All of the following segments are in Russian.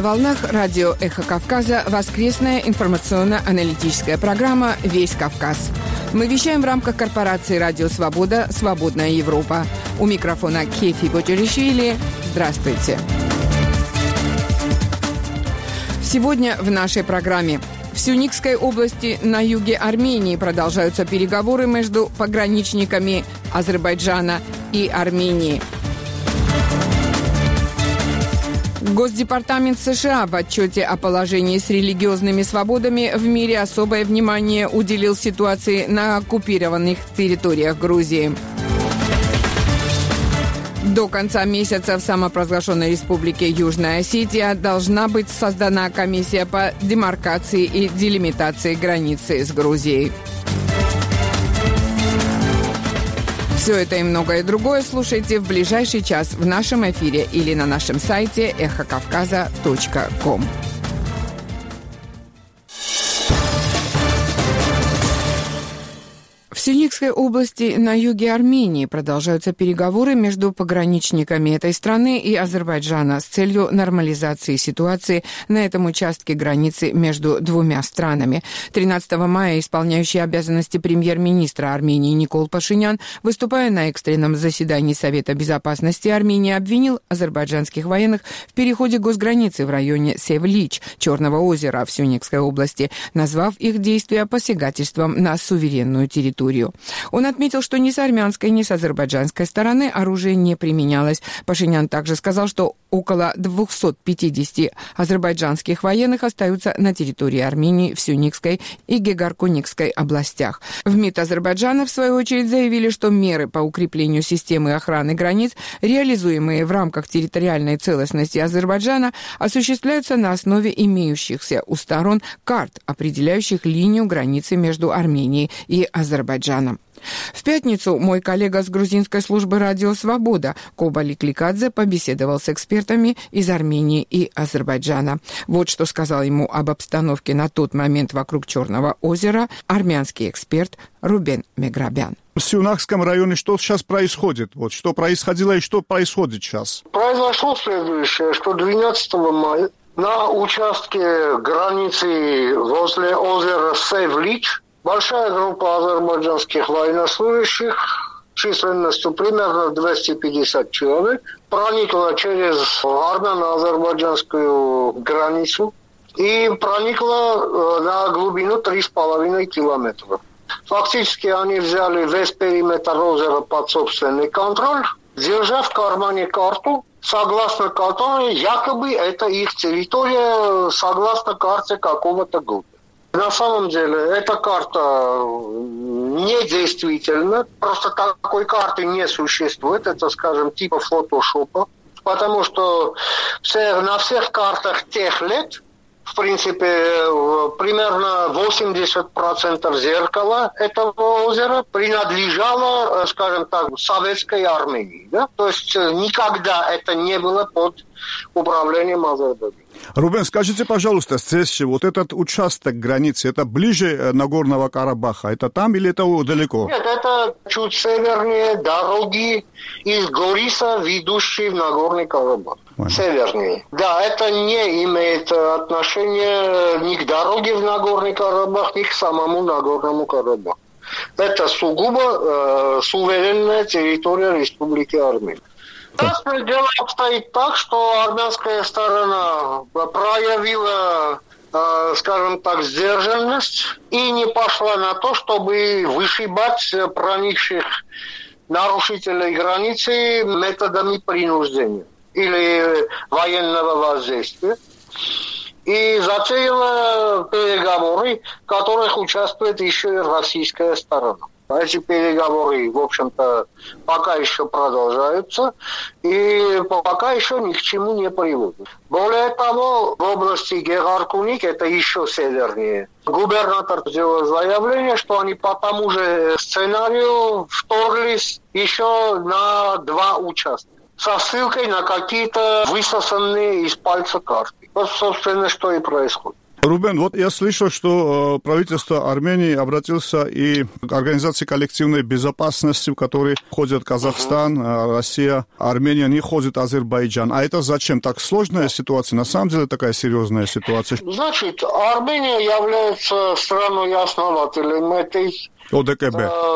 На волнах радио «Эхо Кавказа» воскресная информационно-аналитическая программа «Весь Кавказ». Мы вещаем в рамках корпорации «Радио Свобода. Свободная Европа». У микрофона Кефи Боджаришвили. Здравствуйте. Сегодня в нашей программе. В Сюникской области на юге Армении продолжаются переговоры между пограничниками Азербайджана и Армении. Госдепартамент США в отчете о положении с религиозными свободами в мире особое внимание уделил ситуации на оккупированных территориях Грузии. До конца месяца в самопровозглашенной республике Южная Осетия должна быть создана комиссия по демаркации и делимитации границы с Грузией. Все это и многое другое слушайте в ближайший час в нашем эфире или на нашем сайте эхокавказа.ком. В Сюникской области на юге Армении продолжаются переговоры между пограничниками этой страны и Азербайджана с целью нормализации ситуации на этом участке границы между двумя странами. 13 мая исполняющий обязанности премьер-министра Армении Никол Пашинян, выступая на экстренном заседании Совета безопасности Армении, обвинил азербайджанских военных в переходе госграницы в районе Севлич, Черного озера в Сюникской области, назвав их действия посягательством на суверенную территорию. Он отметил, что ни с армянской, ни с азербайджанской стороны оружие не применялось. Пашинян также сказал, что около 250 азербайджанских военных остаются на территории Армении в Сюникской и Гегаркуникской областях. В МИД Азербайджана, в свою очередь, заявили, что меры по укреплению системы охраны границ, реализуемые в рамках территориальной целостности Азербайджана, осуществляются на основе имеющихся у сторон карт, определяющих линию границы между Арменией и Азербайджаном. В пятницу мой коллега с грузинской службы «Радио Свобода» Кобали Кликадзе побеседовал с экспертами из Армении и Азербайджана. Вот что сказал ему об обстановке на тот момент вокруг Черного озера армянский эксперт Рубен Меграбян. В Сюникском районе что сейчас происходит? Вот что происходило и что происходит сейчас? Произошло следующее, что 12 мая на участке границы возле озера Севлич большая группа азербайджанских военнослужащих численностью примерно 250 человек проникла через армяно-азербайджанскую границу и проникла на глубину 3,5 километра. Фактически они взяли весь периметр озера под собственный контроль, держа в кармане карту, согласно которой якобы это их территория, согласно карте какого-то года. На самом деле, эта карта недействительна, просто такой карты не существует, это, скажем, типа фотошопа, потому что на всех картах тех лет, в принципе, примерно 80% зеркала этого озера принадлежало, скажем так, советской Армении. Да? То есть никогда это не было под управлением Азербайджана. Рубен, скажите, пожалуйста, здесь вот этот участок границы, это ближе Нагорного Карабаха? Это там или это далеко? Нет, это чуть севернее дороги из Гориса, ведущие в Нагорный Карабах. Севернее. Да, это не имеет отношения ни к дороге в Нагорный Карабах, ни к самому Нагорному Карабаху. Это сугубо суверенная территория Республики Армения. Сейчас дело обстоит так, что армянская сторона проявила, скажем так, сдержанность и не пошла на то, чтобы вышибать проникших нарушителей границы методами принуждения или военного воздействия. И затеяла переговоры, в которых участвует еще и российская сторона. Эти переговоры, в общем-то, пока еще продолжаются и пока еще ни к чему не приводят. Более того, в области Гегаркуник, это еще севернее, губернатор сделал заявление, что они по тому же сценарию вторглись еще на 2 участка со ссылкой на какие-то высосанные из пальца карты. Вот, собственно, что и происходит. Рубен, вот я слышал, что правительство Армении обратилось и к Организации коллективной безопасности, в которой входят Казахстан, Россия, Армения, не входит Азербайджан. А это зачем? Так сложная ситуация? На самом деле такая серьезная ситуация. Значит, Армения является страной-основателем этой ОДКБ.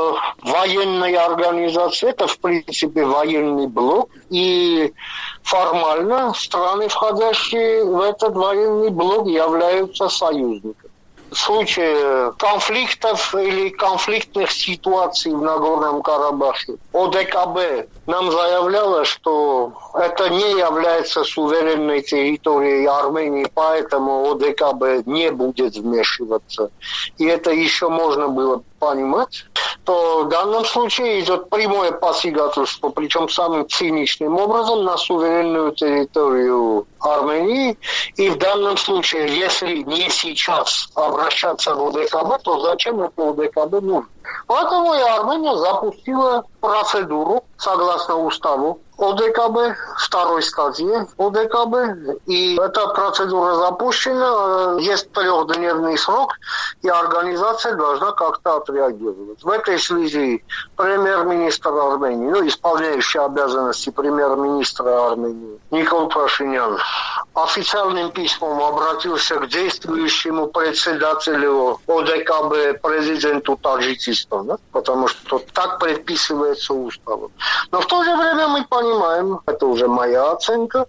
Военной организации. Это, в принципе, военный блок. И формально страны, входящие в этот военный блок, являются союзниками. В случае конфликтов или конфликтных ситуаций в Нагорном Карабахе ОДКБ нам заявляла, что это не является суверенной территорией Армении, поэтому ОДКБ не будет вмешиваться. И это еще можно было понимать, то в данном случае идет прямое посягательство, причем самым циничным образом, на суверенную территорию Армении. И в данном случае, если не сейчас обращаться в ОДКБ, то зачем это ОДКБ нужно? Поэтому и Армения запустила процедуру, согласно уставу ОДКБ, второй статье ОДКБ. И эта процедура запущена, есть 3-дневный срок, и организация должна как-то отреагировать. В этой связи премьер-министр Армении, исполняющий обязанности премьер-министра Армении Никол Пашинян, официальным письмом обратился к действующему председателю ОДКБ, президенту Таджикистана, потому что так предписывается уставом. Но в то же время мы понимаем, это уже моя оценка,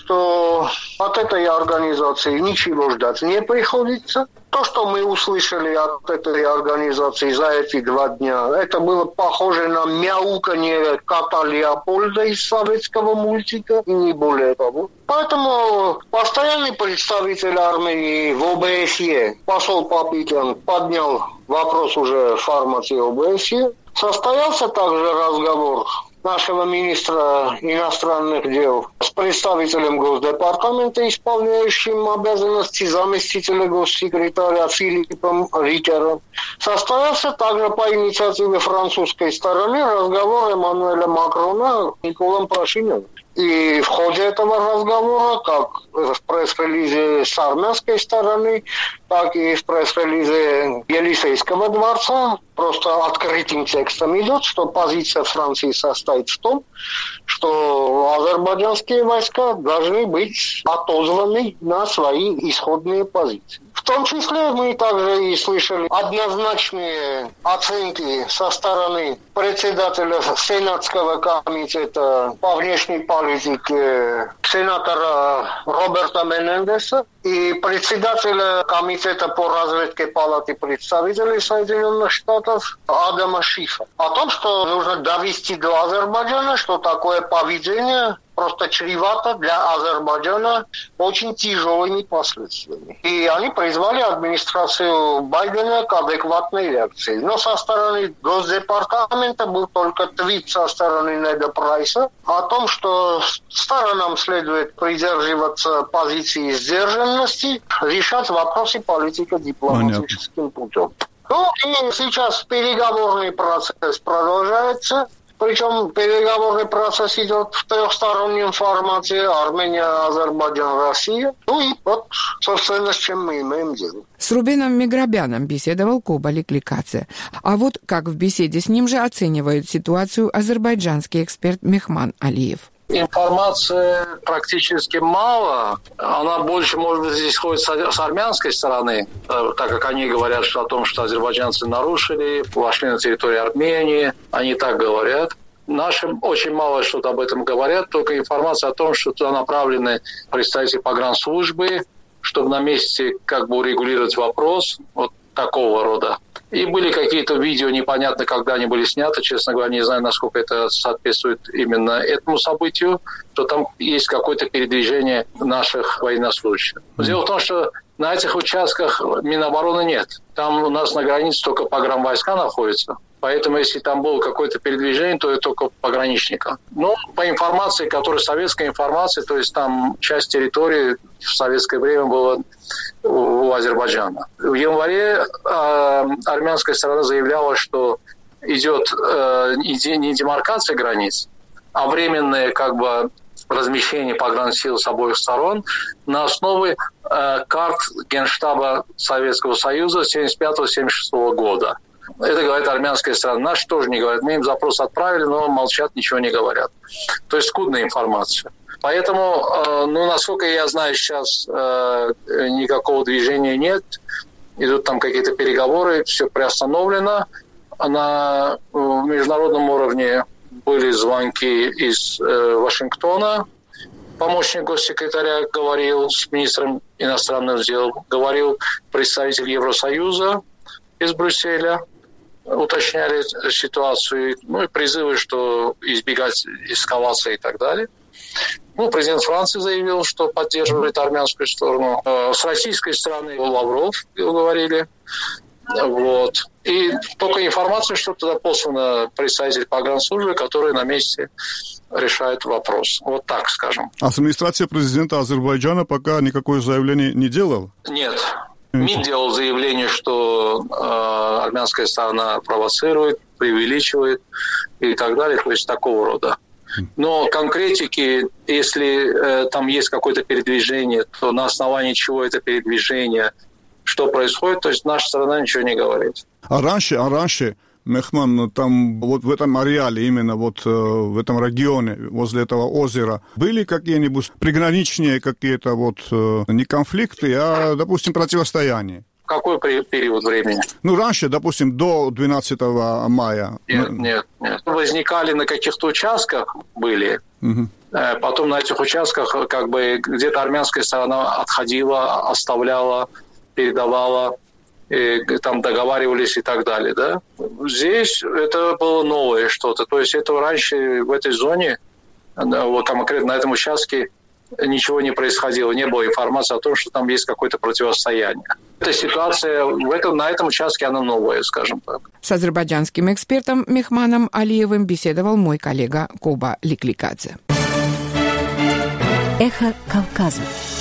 что от этой организации ничего ждать не приходится. То, что мы услышали от этой организации за эти 2 дня, это было похоже на мяуканье кота Леопольда из советского мультика, и не более того. Поэтому постоянный представитель Армении в ОБСЕ, посол Папикян, поднял вопрос уже в формате ОБСЕ. Состоялся также разговор нашего министра иностранных дел с представителем Госдепартамента, исполняющим обязанности заместителя госсекретаря Филиппом Рикером. Состоялся также по инициативе французской стороны разговор Эммануэля Макрона с Николом Пашиняном. И в ходе этого разговора, как в пресс-релизе с армянской стороны, так и в пресс-релизе Елисейского дворца, просто открытым текстом идет, что позиция Франции состоит в том, что азербайджанские войска должны быть отозваны на свои исходные позиции. В том числе мы также и слышали однозначные оценки со стороны председателя Сенатского комитета по внешней политике сенатора Роберта Менендеса и председателя комитета по разведке Палаты представителей Соединенных Штатов Адама Шифа о том, что нужно довести до Азербайджана, что такое поведение просто чревато для Азербайджана очень тяжелыми последствиями. И они призвали администрацию Байдена к адекватной реакции. Но со стороны Госдепартамента был только твит со стороны Неда Прайса о том, что сторонам следует придерживаться позиции сдержанности, решать вопросы политико-дипломатическим путем. Ну и сейчас переговорный процесс продолжается. Причем переговорный процесс идет в 3-стороннем формате: Армения, Азербайджан, Россия. Ну и вот, собственно, с чем мы имеем дело. С Рубеном Миграбяном беседовал Кобалик Ликаце. А вот как в беседе с ним же оценивает ситуацию азербайджанский эксперт Мехман Алиев. Информации практически мало. Она больше, может быть, здесь ходит с армянской стороны, так как они говорят о том, что азербайджанцы нарушили, вошли на территорию Армении. Они так говорят. Наши очень мало что-то об этом говорят, только информация о том, что туда направлены представители погранслужбы, чтобы на месте как бы урегулировать вопрос вот такого рода. И были какие-то видео, непонятно, когда они были сняты, честно говоря, не знаю, насколько это соответствует именно этому событию, что там есть какое-то передвижение наших военнослужащих. Дело в том, что на этих участках Минобороны нет. Там у нас на границе только погранвойска находятся. Поэтому, если там было какое-то передвижение, то это только пограничника. Ну, по информации, которая советская информация, то есть там часть территории в советское время была у Азербайджана. В январе армянская сторона заявляла, что идет не демаркация границ, а временное как бы размещение погрансил с обоих сторон на основе карт Генштаба Советского Союза 1975-1976 года. Это говорит армянская сторона. Наши тоже не говорят. Мы им запрос отправили, но молчат, ничего не говорят. То есть скудная информация. Поэтому, насколько я знаю, сейчас никакого движения нет. Идут там какие-то переговоры, все приостановлено. На международном уровне были звонки из Вашингтона. Помощник госсекретаря говорил с министром иностранных дел, говорил представитель Евросоюза из Брюсселя, уточняли ситуацию, и призывы, что избегать эскалации и так далее. Президент Франции заявил, что поддерживает армянскую сторону. С российской стороны Лавров говорили. И только информация, что туда послано представитель погранслужбы, который на месте решает вопрос. Вот так скажем. Администрация президента Азербайджана пока никакое заявление не делала? Нет. МИД делал заявление, что армянская сторона провоцирует, преувеличивает и так далее, то есть такого рода. Но конкретики, если там есть какое-то передвижение, то на основании чего это передвижение, что происходит, то есть наша сторона ничего не говорит. А раньше, Мехман, там вот в этом ареале, именно вот в этом регионе, возле этого озера, были какие-нибудь приграничные какие-то не конфликты, а, допустим, противостояния? Какой период времени? Раньше, допустим, до 12 мая. Нет. Возникали на каких-то участках, были. Угу. Потом на этих участках где-то армянская сторона отходила, оставляла, передавала, там договаривались и так далее, да? Здесь это было новое что-то. То есть это раньше в этой зоне, конкретно на этом участке, ничего не происходило, не было информации о том, что там есть какое-то противостояние. Эта ситуация на этом участке, она новая, скажем так. С азербайджанским экспертом Мехманом Алиевым беседовал мой коллега Коба Ликликадзе. Эхо Кавказа.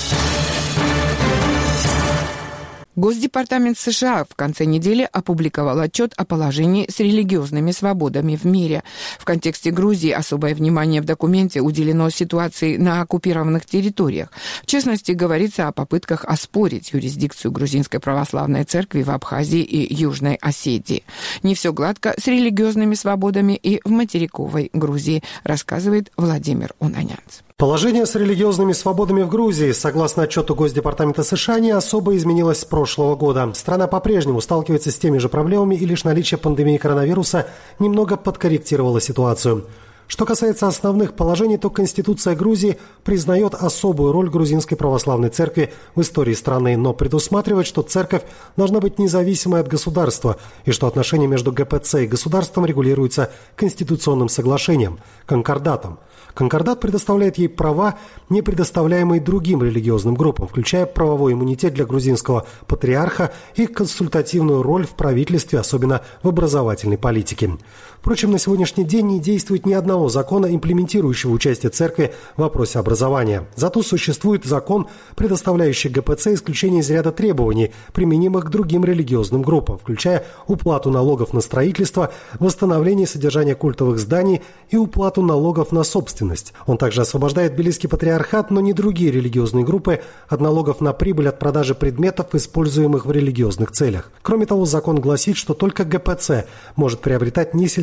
Госдепартамент США в конце недели опубликовал отчет о положении с религиозными свободами в мире. В контексте Грузии особое внимание в документе уделено ситуации на оккупированных территориях. В частности, говорится о попытках оспорить юрисдикцию Грузинской православной церкви в Абхазии и Южной Осетии. Не все гладко с религиозными свободами и в материковой Грузии, рассказывает Владимир Унанянц. Положение с религиозными свободами в Грузии, согласно отчету Госдепартамента США, не особо изменилось с прошлого года. Страна по-прежнему сталкивается с теми же проблемами, и лишь наличие пандемии коронавируса немного подкорректировало ситуацию. Что касается основных положений, то Конституция Грузии признает особую роль грузинской православной церкви в истории страны, но предусматривает, что церковь должна быть независимой от государства и что отношения между ГПЦ и государством регулируются конституционным соглашением – конкордатом. Конкордат предоставляет ей права, не предоставляемые другим религиозным группам, включая правовой иммунитет для грузинского патриарха и консультативную роль в правительстве, особенно в образовательной политике. Впрочем, на сегодняшний день не действует ни одного закона, имплементирующего участие церкви в вопросе образования. Зато существует закон, предоставляющий ГПЦ исключение из ряда требований, применимых к другим религиозным группам, включая уплату налогов на строительство, восстановление содержания культовых зданий и уплату налогов на собственность. Он также освобождает Тбилисский патриархат, но не другие религиозные группы, от налогов на прибыль от продажи предметов, используемых в религиозных целях. Кроме того, закон гласит, что только ГПЦ может приобретать не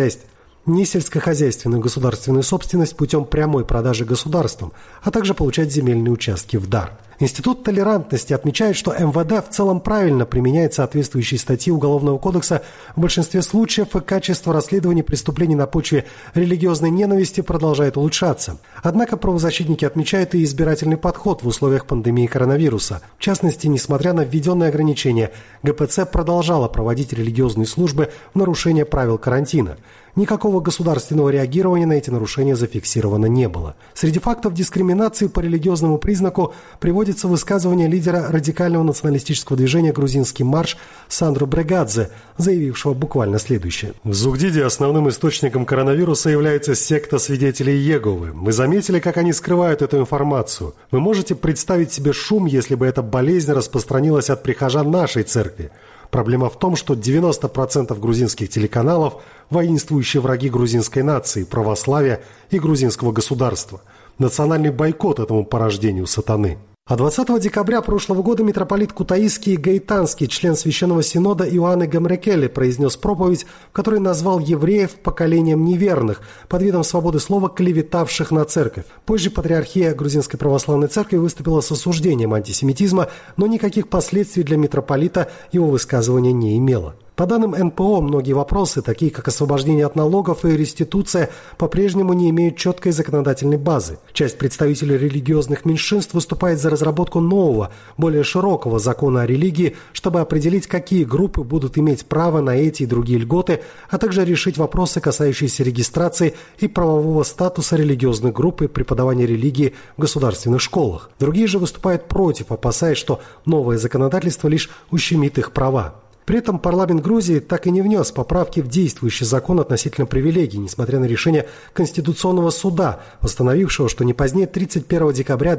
сельскохозяйственную государственную собственность путем прямой продажи государством, а также получать земельные участки в дар. Институт толерантности отмечает, что МВД в целом правильно применяет соответствующие статьи Уголовного кодекса в большинстве случаев, и качество расследований преступлений на почве религиозной ненависти продолжает улучшаться. Однако правозащитники отмечают и избирательный подход в условиях пандемии коронавируса. В частности, несмотря на введенные ограничения, ГПЦ продолжала проводить религиозные службы в нарушение правил карантина. Никакого государственного реагирования на эти нарушения зафиксировано не было. Среди фактов дискриминации по религиозному признаку приводится высказывание лидера радикального националистического движения «Грузинский марш» Сандро Брегадзе, заявившего буквально следующее. В Зугдиде основным источником коронавируса является секта свидетелей Иеговы. Мы заметили, как они скрывают эту информацию. Вы можете представить себе шум, если бы эта болезнь распространилась от прихожан нашей церкви. Проблема в том, что 90% грузинских телеканалов – воинствующие враги грузинской нации, православия и грузинского государства. Национальный бойкот этому порождению сатаны. А 20 декабря прошлого года митрополит Кутаисский и Гаитанский, член Священного Синода Иоанн Гамрекеле, произнес проповедь, в которой назвал евреев поколением неверных, под видом свободы слова клеветавших на церковь. Позже Патриархия Грузинской Православной Церкви выступила с осуждением антисемитизма, но никаких последствий для митрополита его высказывание не имело. По данным НПО, многие вопросы, такие как освобождение от налогов и реституция, по-прежнему не имеют четкой законодательной базы. Часть представителей религиозных меньшинств выступает за разработку нового, более широкого закона о религии, чтобы определить, какие группы будут иметь право на эти и другие льготы, а также решить вопросы, касающиеся регистрации и правового статуса религиозных групп и преподавания религии в государственных школах. Другие же выступают против, опасаясь, что новое законодательство лишь ущемит их права. При этом парламент Грузии так и не внес поправки в действующий закон относительно привилегий, несмотря на решение Конституционного суда, постановившего, что не позднее 31 декабря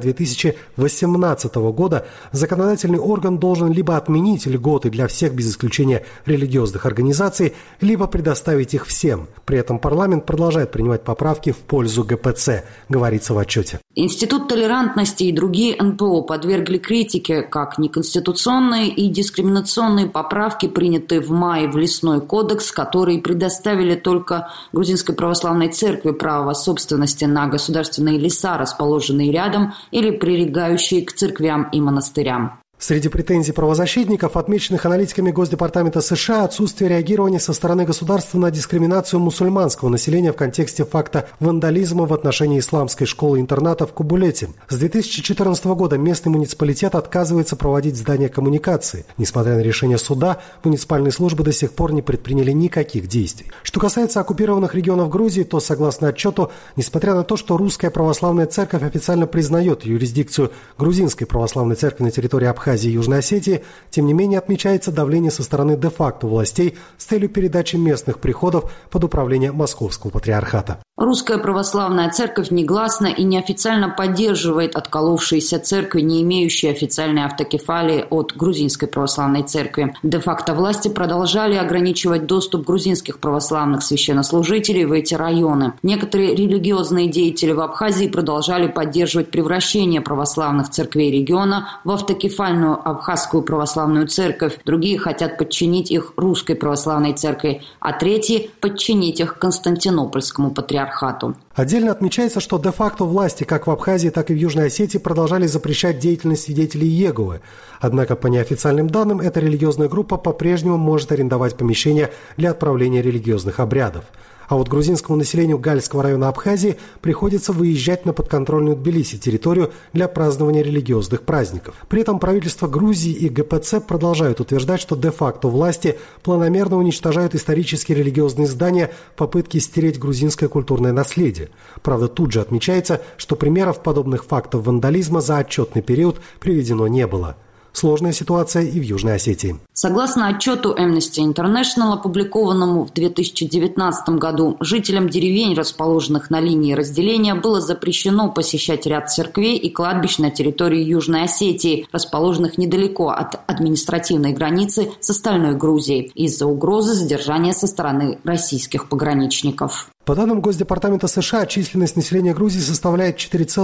2018 года законодательный орган должен либо отменить льготы для всех без исключения религиозных организаций, либо предоставить их всем. При этом парламент продолжает принимать поправки в пользу ГПЦ, говорится в отчете. Институт толерантности и другие НПО подвергли критике как неконституционные и дискриминационные поправки, принятые в мае в Лесной кодекс, которые предоставили только Грузинской Православной Церкви право собственности на государственные леса, расположенные рядом или прилегающие к церквям и монастырям. Среди претензий правозащитников, отмеченных аналитиками Госдепартамента США, отсутствие реагирования со стороны государства на дискриминацию мусульманского населения в контексте факта вандализма в отношении исламской школы-интерната в Кубулете. С 2014 года местный муниципалитет отказывается проводить здания коммуникации. Несмотря на решение суда, муниципальные службы до сих пор не предприняли никаких действий. Что касается оккупированных регионов Грузии, то, согласно отчету, несмотря на то, что Русская Православная Церковь официально признает юрисдикцию Грузинской Православной Церкви на территории Абхазии и Южной Осетии, тем не менее отмечается давление со стороны де-факто властей с целью передачи местных приходов под управление Московского патриархата. Русская Православная Церковь негласно и неофициально поддерживает отколовшиеся церкви, не имеющие официальной автокефалии от Грузинской Православной Церкви. Де-факто власти продолжали ограничивать доступ грузинских православных священнослужителей в эти районы. Некоторые религиозные деятели в Абхазии продолжали поддерживать превращение православных церквей региона в автокефальную Абхазскую Православную Церковь. Другие хотят подчинить их Русской Православной Церкви, а третьи – подчинить их Константинопольскому патриархату. Отдельно отмечается, что де-факто власти как в Абхазии, так и в Южной Осетии продолжали запрещать деятельность свидетелей Иеговы. Однако, по неофициальным данным, эта религиозная группа по-прежнему может арендовать помещения для отправления религиозных обрядов. А вот грузинскому населению Гальского района Абхазии приходится выезжать на подконтрольную Тбилиси территорию для празднования религиозных праздников. При этом правительство Грузии и ГПЦ продолжают утверждать, что де-факто власти планомерно уничтожают исторические религиозные здания в попытке стереть грузинское культурное наследие. Правда, тут же отмечается, что примеров подобных фактов вандализма за отчетный период приведено не было. Сложная ситуация и в Южной Осетии. Согласно отчету Amnesty International, опубликованному в 2019 году, жителям деревень, расположенных на линии разделения, было запрещено посещать ряд церквей и кладбищ на территории Южной Осетии, расположенных недалеко от административной границы с остальной Грузией, из-за угрозы задержания со стороны российских пограничников. По данным Госдепартамента США, численность населения Грузии составляет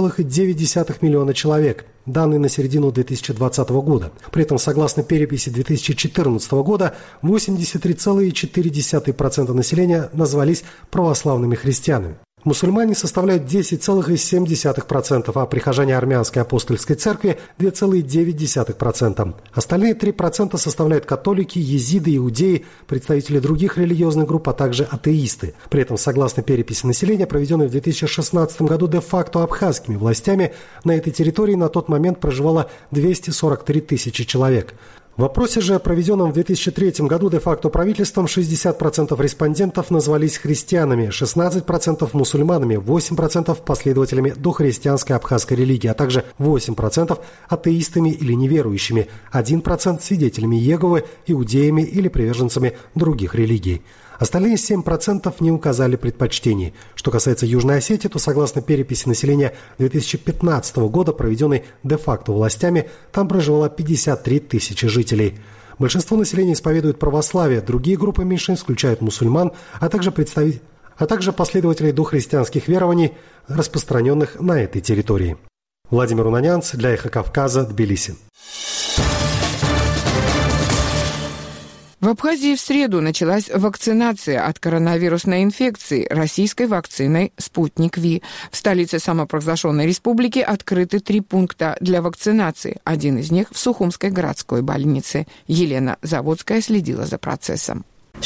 4,9 миллиона человек. Данные на середину 2020 года. При этом, согласно переписи 2014 года, 83,4% населения назвались православными христианами. Мусульмане составляют 10,7%, а прихожане Армянской апостольской церкви – 2,9%. Остальные 3% составляют католики, езиды, иудеи, представители других религиозных групп, а также атеисты. При этом, согласно переписи населения, проведенной в 2016 году де-факто абхазскими властями, на этой территории на тот момент проживало 243 тысячи человек. В опросе же, проведенном в 2003 году де-факто правительством, 60% респондентов назвались христианами, 16% мусульманами, 8% последователями дохристианской абхазской религии, а также 8% атеистами или неверующими, 1% свидетелями Иеговы, иудеями или приверженцами других религий. Остальные 7% не указали предпочтений. Что касается Южной Осетии, то согласно переписи населения 2015 года, проведенной де-факто властями, там проживало 53 тысячи жителей. Большинство населения исповедует православие, другие группы меньшинств включают мусульман, а также последователей дохристианских верований, распространенных на этой территории. Владимир Унанянц для «Эхо Кавказа», Тбилиси. В Абхазии в среду началась вакцинация от коронавирусной инфекции российской вакциной «Спутник Ви». В столице самопровозглашенной республики открыты 3 пункта для вакцинации. Один из них в Сухумской городской больнице. Елена Заводская следила за процессом.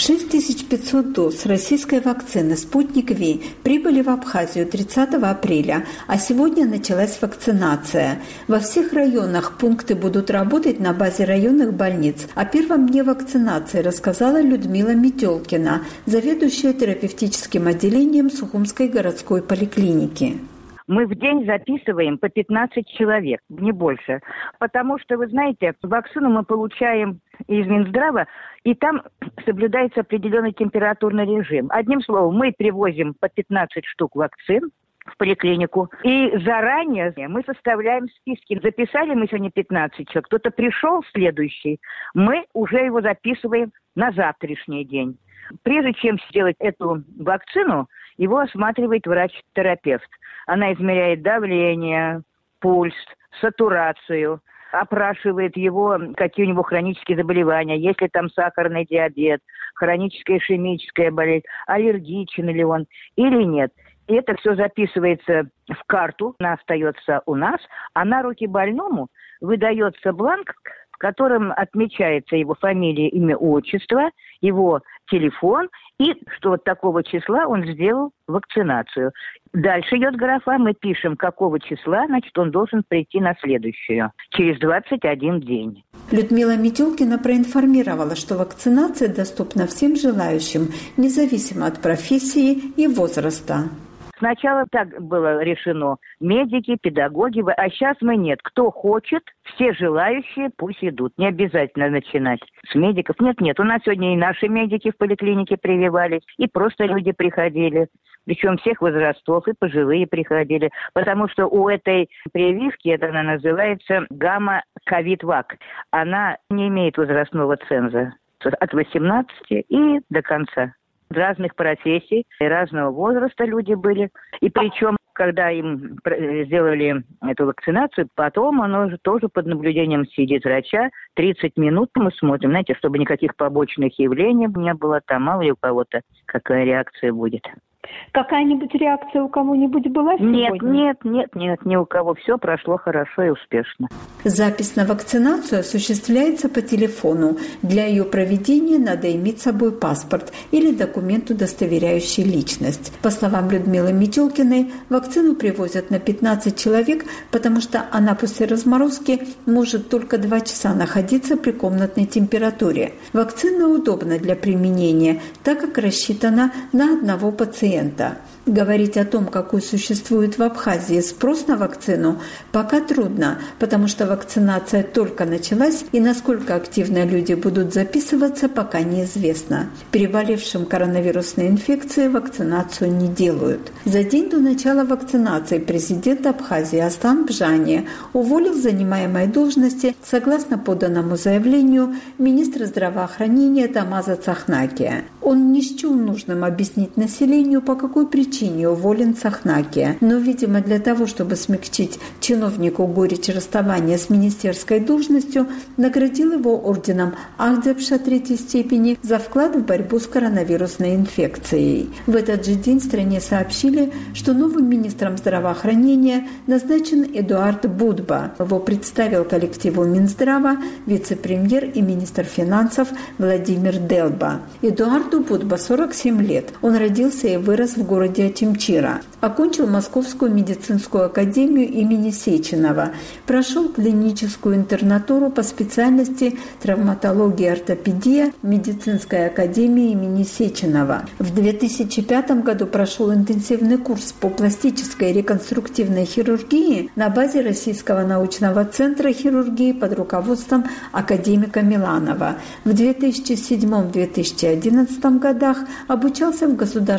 6500 доз российской вакцины «Спутник Ви» прибыли в Абхазию 30 апреля, а сегодня началась вакцинация. Во всех районах пункты будут работать на базе районных больниц. О первом дне вакцинации рассказала Людмила Метелкина, заведующая терапевтическим отделением Сухумской городской поликлиники. Мы в день записываем по 15 человек, не больше. Потому что, вы знаете, вакцину мы получаем из Минздрава, и там соблюдается определенный температурный режим. Одним словом, мы привозим по 15 штук вакцин в поликлинику, и заранее мы составляем списки. Записали мы сегодня 15 человек, кто-то пришел следующий, мы уже его записываем на завтрашний день. Прежде чем сделать эту вакцину, его осматривает врач-терапевт. Она измеряет давление, пульс, сатурацию, опрашивает его, какие у него хронические заболевания, есть ли там сахарный диабет, хроническая ишемическая болезнь, аллергичен ли он или нет. И это все записывается в карту, она остается у нас, а на руки больному выдается бланк, в котором отмечается его фамилия, имя, отчество, его телефон и что вот такого числа он сделал вакцинацию. Дальше идет графа, мы пишем, какого числа, значит, он должен прийти на следующую, через 21 день. Людмила Метелкина проинформировала, что вакцинация доступна всем желающим, независимо от профессии и возраста. Сначала так было решено. Медики, педагоги, а сейчас мы нет. Кто хочет, все желающие пусть идут. Не обязательно начинать с медиков. Нет, у нас сегодня и наши медики в поликлинике прививались, и просто люди приходили. Причем всех возрастов, и пожилые приходили. Потому что у этой прививки, это она называется гамма-ковид-вак, она не имеет возрастного ценза. От 18 и до конца. Разных профессий, разного возраста люди были. И причем, когда им сделали эту вакцинацию, потом оно же тоже под наблюдением сидит врача. 30 минут мы смотрим, знаете, чтобы никаких побочных явлений не было. Там мало ли у кого-то какая реакция будет. Какая-нибудь реакция у кого-нибудь была сегодня? Нет, ни у кого. Все прошло хорошо и успешно. Запись на вакцинацию осуществляется по телефону. Для ее проведения надо иметь с собой паспорт или документ, удостоверяющий личность. По словам Людмилы Метелкиной, вакцину привозят на 15 человек, потому что она после разморозки может только 2 часа находиться при комнатной температуре. Вакцина удобна для применения, так как рассчитана на одного пациента. Говорить о том, какой существует в Абхазии спрос на вакцину, пока трудно, потому что вакцинация только началась, и насколько активно люди будут записываться, пока неизвестно. Переболевшим коронавирусной инфекцией вакцинацию не делают. За день до начала вакцинации президент Абхазии Астан Бжани уволил с занимаемой должности, согласно поданному заявлению, министра здравоохранения Тамаза Цахнакия. Он не счел нужным объяснить населению, по какой причине уволен Цахнакия. Но, видимо, для того, чтобы смягчить чиновнику горечь расставания с министерской должностью, наградил его орденом Ахдепша 3-й степени за вклад в борьбу с коронавирусной инфекцией. В этот же день в стране сообщили, что новым министром здравоохранения назначен Эдуард Будба. Его представил коллективу Минздрава вице-премьер и министр финансов Владимир Делба. Эдуарду Будба 47 лет. Он родился и вырос в городе Очимчира. Окончил Московскую медицинскую академию имени Сеченова. Прошел клиническую интернатуру по специальности травматология и ортопедия в медицинской академии имени Сеченова. В 2005 году прошел интенсивный курс по пластической и реконструктивной хирургии на базе Российского научного центра хирургии под руководством академика Миланова. В 2007-2011 годах обучался в Государственном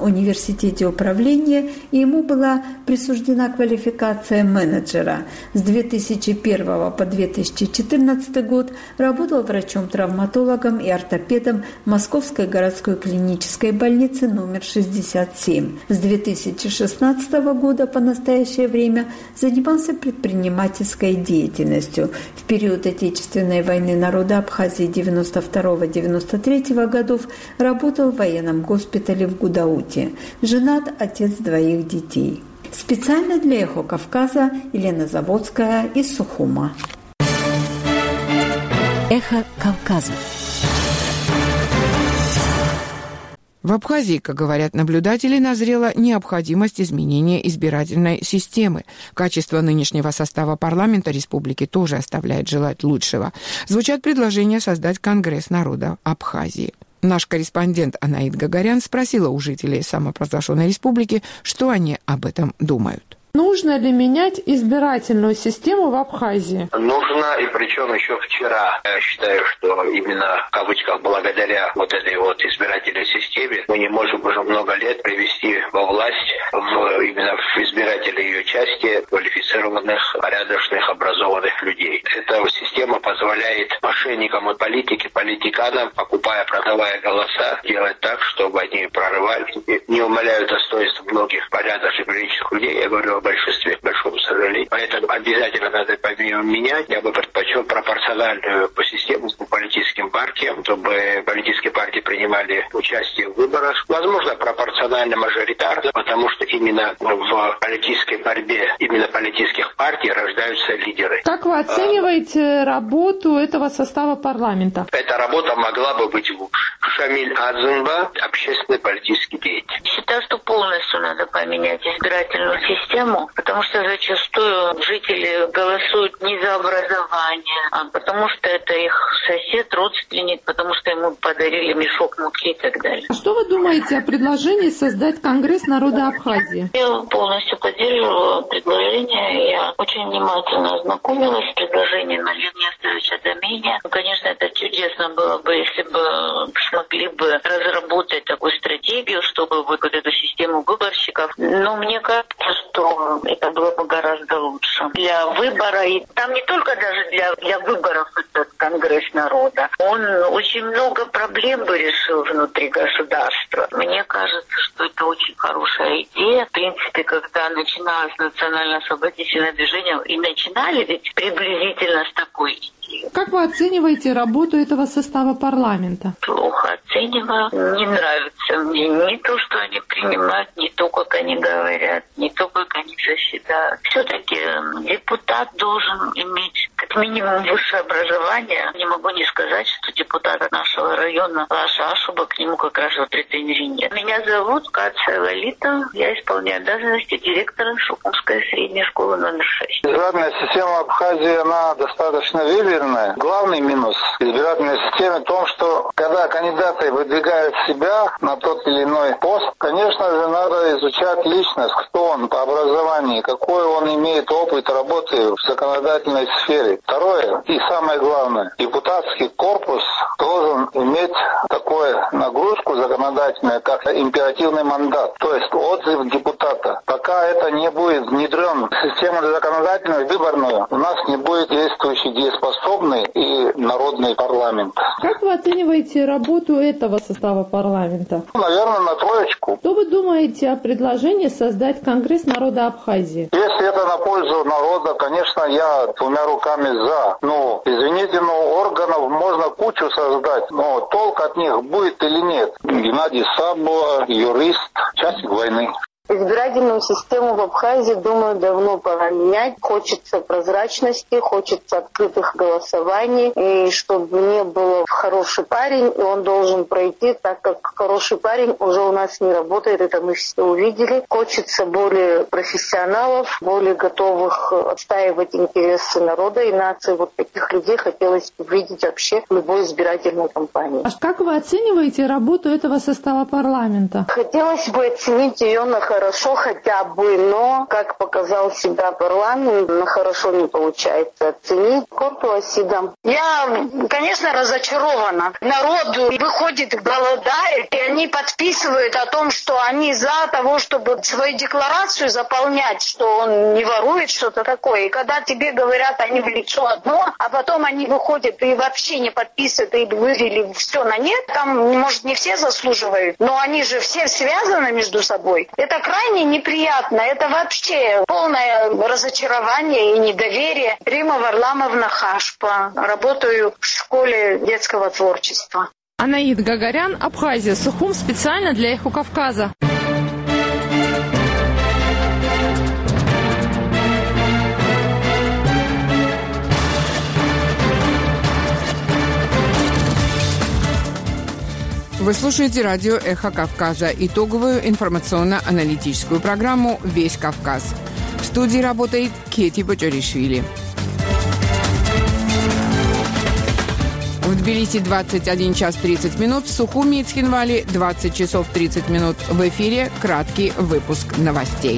университете управления, и ему была присуждена квалификация менеджера. С 2001 по 2014 год работал врачом-травматологом и ортопедом Московской городской клинической больницы номер 67. С 2016 года по настоящее время занимался предпринимательской деятельностью. В период Отечественной войны народа Абхазии 92-93 годов работал в военном госпитале в Гудауте. Женат, отец 2 детей. Специально для «Эхо Кавказа» Елена Заводская из Сухума. «Эхо Кавказа». В Абхазии, как говорят наблюдатели, назрела необходимость изменения избирательной системы. Качество нынешнего состава парламента республики тоже оставляет желать лучшего. Звучат предложения создать Конгресс народа Абхазии. Наш корреспондент Анаид Гагарян спросила у жителей самопровозглашенной республики, что они об этом думают. Нужно ли менять избирательную систему в Абхазии? Нужно, и причем еще вчера. Я считаю, что именно, в кавычках, благодаря вот этой вот избирательной системе мы не можем уже много лет привести во власть именно в избирательной ее части квалифицированных, порядочных, образованных людей. Эта система позволяет мошенникам и политиканам, покупая, продавая голоса, делать так, чтобы они прорывали, не умаляют достоинства многих порядочных, приличных людей. Я говорю о большинстве, к большому сожалению. Поэтому обязательно надо помимо менять. Я бы предпочел пропорциональную по систему по политическим партиям, чтобы политические партии принимали участие в выборах. Возможно, пропорционально-мажоритарно, потому что именно в политической борьбе, именно политических партий рождаются лидеры. Как вы оцениваете работу этого состава парламента? Эта работа могла бы быть лучше. Шамиль Адзинба, общественный политический деятель. Считаю, что полностью надо поменять избирательную систему, потому что зачастую жители голосуют не за образование, а потому что это их сосед, родственник, потому что ему подарили мешок муки и так далее. Что вы думаете о предложении создать Конгресс народа Абхазии? Я полностью поддерживаю предложение. Я очень внимательно ознакомилась с предложением Леонида Островича Домения. Конечно, это чудесно было бы, если бы смогли бы разработать такую стратегию, чтобы вот эту систему выборщиков. Но мне кажется, что это было бы гораздо лучше. Для выбора, и там не только даже для выборов этот Конгресс народа, он очень много проблем бы решил внутри государства. Мне кажется, что это очень хорошая идея. В принципе, когда начиналось национально-освободительное движение, и начинали ведь приблизительно с такой идеи. Как вы оцениваете работу этого состава парламента? Плохо оцениваю. Не нравится мне ни то, что они принимают, ни то, как они говорят, ни то, как они заседают. Все-таки депутат должен иметь как минимум высшее образование. Не могу не сказать, что депутат нашего района Лаша Ашуба, к нему как раз претензий нет. Меня зовут Кация Лолита. Я исполняю обязанности директора Шукумской средней школы номер 6. Избирательная система Абхазии, она достаточно выборная. Главный минус избирательной системы в том, что когда кандидаты выдвигают себя на тот или иной пост, конечно же, надо изучать личность, кто он по образованию, какой он имеет опыт работы в законодательной сфере. Второе, и самое главное, депутатский корпус должен иметь такую нагрузку законодательную, как императивный мандат, то есть отзыв депутата. Пока это не будет внедрен в систему законодательную, выборную, у нас не будет действующий дееспособный и народный парламент. Как вы оцениваете работу этого состава парламента? Наверное, на 3. Что вы думаете о предложении создать Конгресс народа Абхазии? Если это на пользу народа, конечно, я 2 руками за. Но, извините, органов можно кучу создать, но толк от них будет или нет? Геннадий Сабо, юрист, участник войны. Избирательную систему в Абхазии, думаю, давно пора менять. Хочется прозрачности, хочется открытых голосований. И чтобы не было хороший парень, и он должен пройти, так как хороший парень уже у нас не работает, это мы все увидели. Хочется более профессионалов, более готовых отстаивать интересы народа и нации. Вот таких людей хотелось увидеть вообще в любой избирательной кампании. А как вы оцениваете работу этого состава парламента? Хотелось бы оценить ее на хорошо, хотя бы, но, как показал себя парламент, хорошо не получается оценить. Я, конечно, разочарована. Народ выходит, голодает, и они подписывают о том, что они за того, чтобы свою декларацию заполнять, что он не ворует, что-то такое. И когда тебе говорят, они в лицо одно, а потом они выходят и вообще не подписывают, и вывели все на нет, там, может, не все заслуживают, но они же все связаны между собой. Это крайне неприятно. Это вообще полное разочарование и недоверие. Рима Варламовна Хашпа. Работаю в школе детского творчества. Анаид Гагарян, Абхазия. Сухум специально для Эхо Кавказа. Вы слушаете радио «Эхо Кавказа», итоговую информационно-аналитическую программу «Весь Кавказ». В студии работает Кети Бочаришвили. В Тбилиси 21 час 30 минут, в Сухуми и Цхинвале 20 часов 30 минут. В эфире краткий выпуск новостей.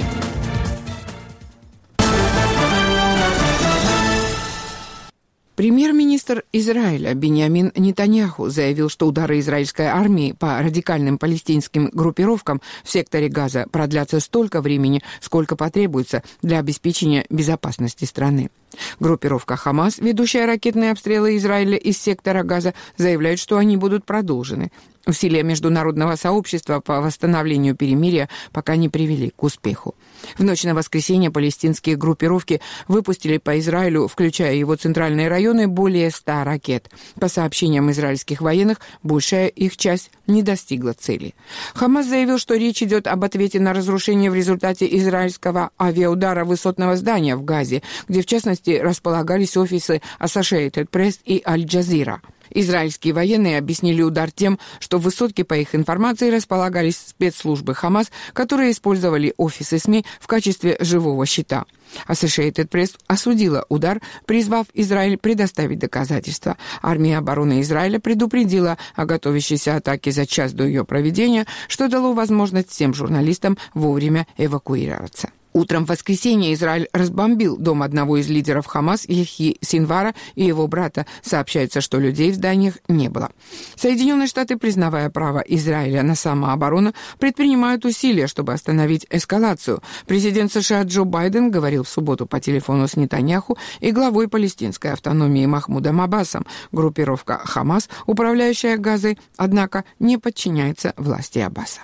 Премьер-министр Израиля Биньямин Нетаньяху заявил, что удары израильской армии по радикальным палестинским группировкам в секторе Газа продлятся столько времени, сколько потребуется для обеспечения безопасности страны. Группировка «Хамас», ведущая ракетные обстрелы Израиля из сектора Газа, заявляет, что они будут продолжены. Усилия международного сообщества по восстановлению перемирия пока не привели к успеху. В ночь на воскресенье палестинские группировки выпустили по Израилю, включая его центральные районы, более 100 ракет. По сообщениям израильских военных, большая их часть не достигла цели. Хамас заявил, что речь идет об ответе на разрушение в результате израильского авиаудара высотного здания в Газе, где, в частности, располагались офисы Associated Press и Аль-Джазира. Израильские военные объяснили удар тем, что в высотке, по их информации, располагались спецслужбы Хамас, которые использовали офисы СМИ в качестве живого щита. Associated Press осудила удар, призвав Израиль предоставить доказательства. Армия обороны Израиля предупредила о готовящейся атаке за час до ее проведения, что дало возможность всем журналистам вовремя эвакуироваться. Утром в воскресенье Израиль разбомбил дом одного из лидеров Хамас, Яхьи Синвара, и его брата. Сообщается, что людей в зданиях не было. Соединенные Штаты, признавая право Израиля на самооборону, предпринимают усилия, чтобы остановить эскалацию. Президент США Джо Байден говорил в субботу по телефону с Нетаньяху и главой палестинской автономии Махмудом Аббасом. Группировка Хамас, управляющая Газой, однако не подчиняется власти Аббаса.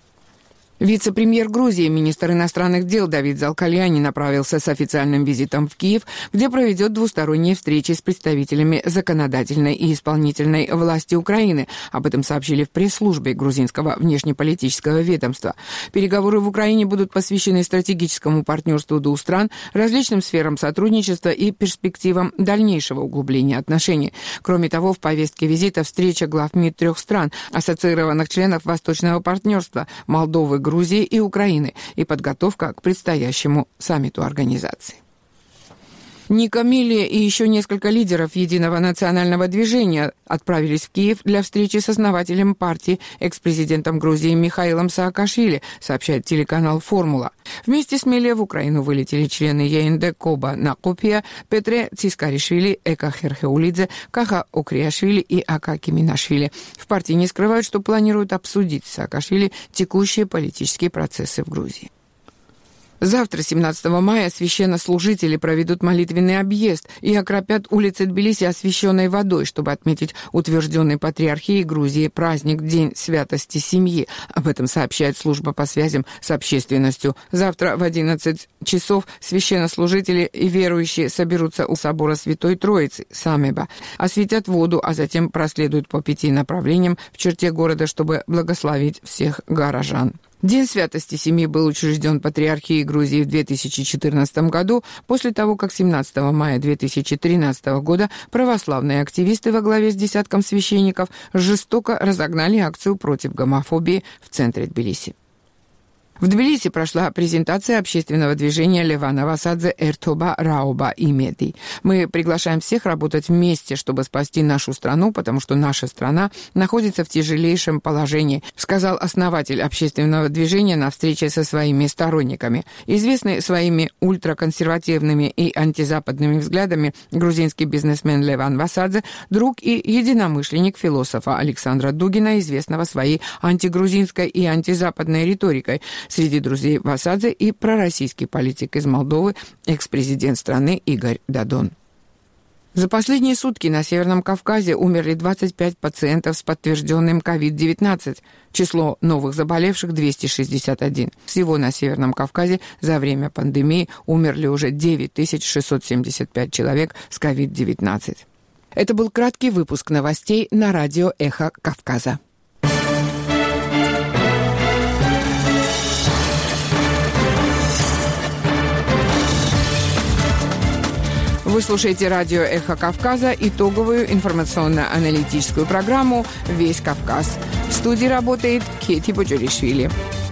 Вице-премьер Грузии, министр иностранных дел Давид Залкальяни направился с официальным визитом в Киев, где проведет двусторонние встречи с представителями законодательной и исполнительной власти Украины. Об этом сообщили в пресс-службе грузинского внешнеполитического ведомства. Переговоры в Украине будут посвящены стратегическому партнерству двух стран, различным сферам сотрудничества и перспективам дальнейшего углубления отношений. Кроме того, в повестке визита встреча глав МИД 3 стран, ассоциированных членов Восточного партнерства – Молдовы, Грузии и Украины, и подготовка к предстоящему саммиту организации. Ника Милли и еще несколько лидеров Единого национального движения отправились в Киев для встречи с основателем партии, экс-президентом Грузии Михаилом Саакашвили, сообщает телеканал «Формула». Вместе с Милли в Украину вылетели члены ЕНД Коба Накупия, Петре Цискаришвили, Эка Херхеулидзе, Каха Окриашвили и Ака Киминашвили. В партии не скрывают, что планируют обсудить с Саакашвили текущие политические процессы в Грузии. Завтра, 17 мая, священнослужители проведут молитвенный объезд и окропят улицы Тбилиси освященной водой, чтобы отметить утвержденный патриархией Грузии праздник День святости семьи. Об этом сообщает служба по связям с общественностью. Завтра в 11 часов священнослужители и верующие соберутся у собора Святой Троицы, Самеба, осветят воду, а затем проследуют по 5 направлениям в черте города, чтобы благословить всех горожан. День святости семьи был учрежден Патриархией Грузии в 2014 году, после того, как 17 мая 2013 года православные активисты во главе с десятком священников жестоко разогнали акцию против гомофобии в центре Тбилиси. В Тбилиси прошла презентация общественного движения Левана Васадзе «Эртоба, Раоба и Меди». Мы приглашаем всех работать вместе, чтобы спасти нашу страну, потому что наша страна находится в тяжелейшем положении, сказал основатель общественного движения на встрече со своими сторонниками. Известный своими ультраконсервативными и антизападными взглядами грузинский бизнесмен Леван Васадзе, друг и единомышленник философа Александра Дугина, известного своей антигрузинской и антизападной риторикой. Среди друзей Васадзе и пророссийский политик из Молдовы, экс-президент страны Игорь Дадон. За последние сутки на Северном Кавказе умерли 25 пациентов с подтвержденным COVID-19. Число новых заболевших 261. Всего на Северном Кавказе за время пандемии умерли уже 9675 человек с COVID-19. Это был краткий выпуск новостей на радио «Эхо Кавказа». Вы слушаете радио «Эхо Кавказа», итоговую информационно-аналитическую программу «Весь Кавказ». В студии работает Кети Боджолишвили.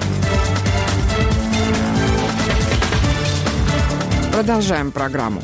Продолжаем программу.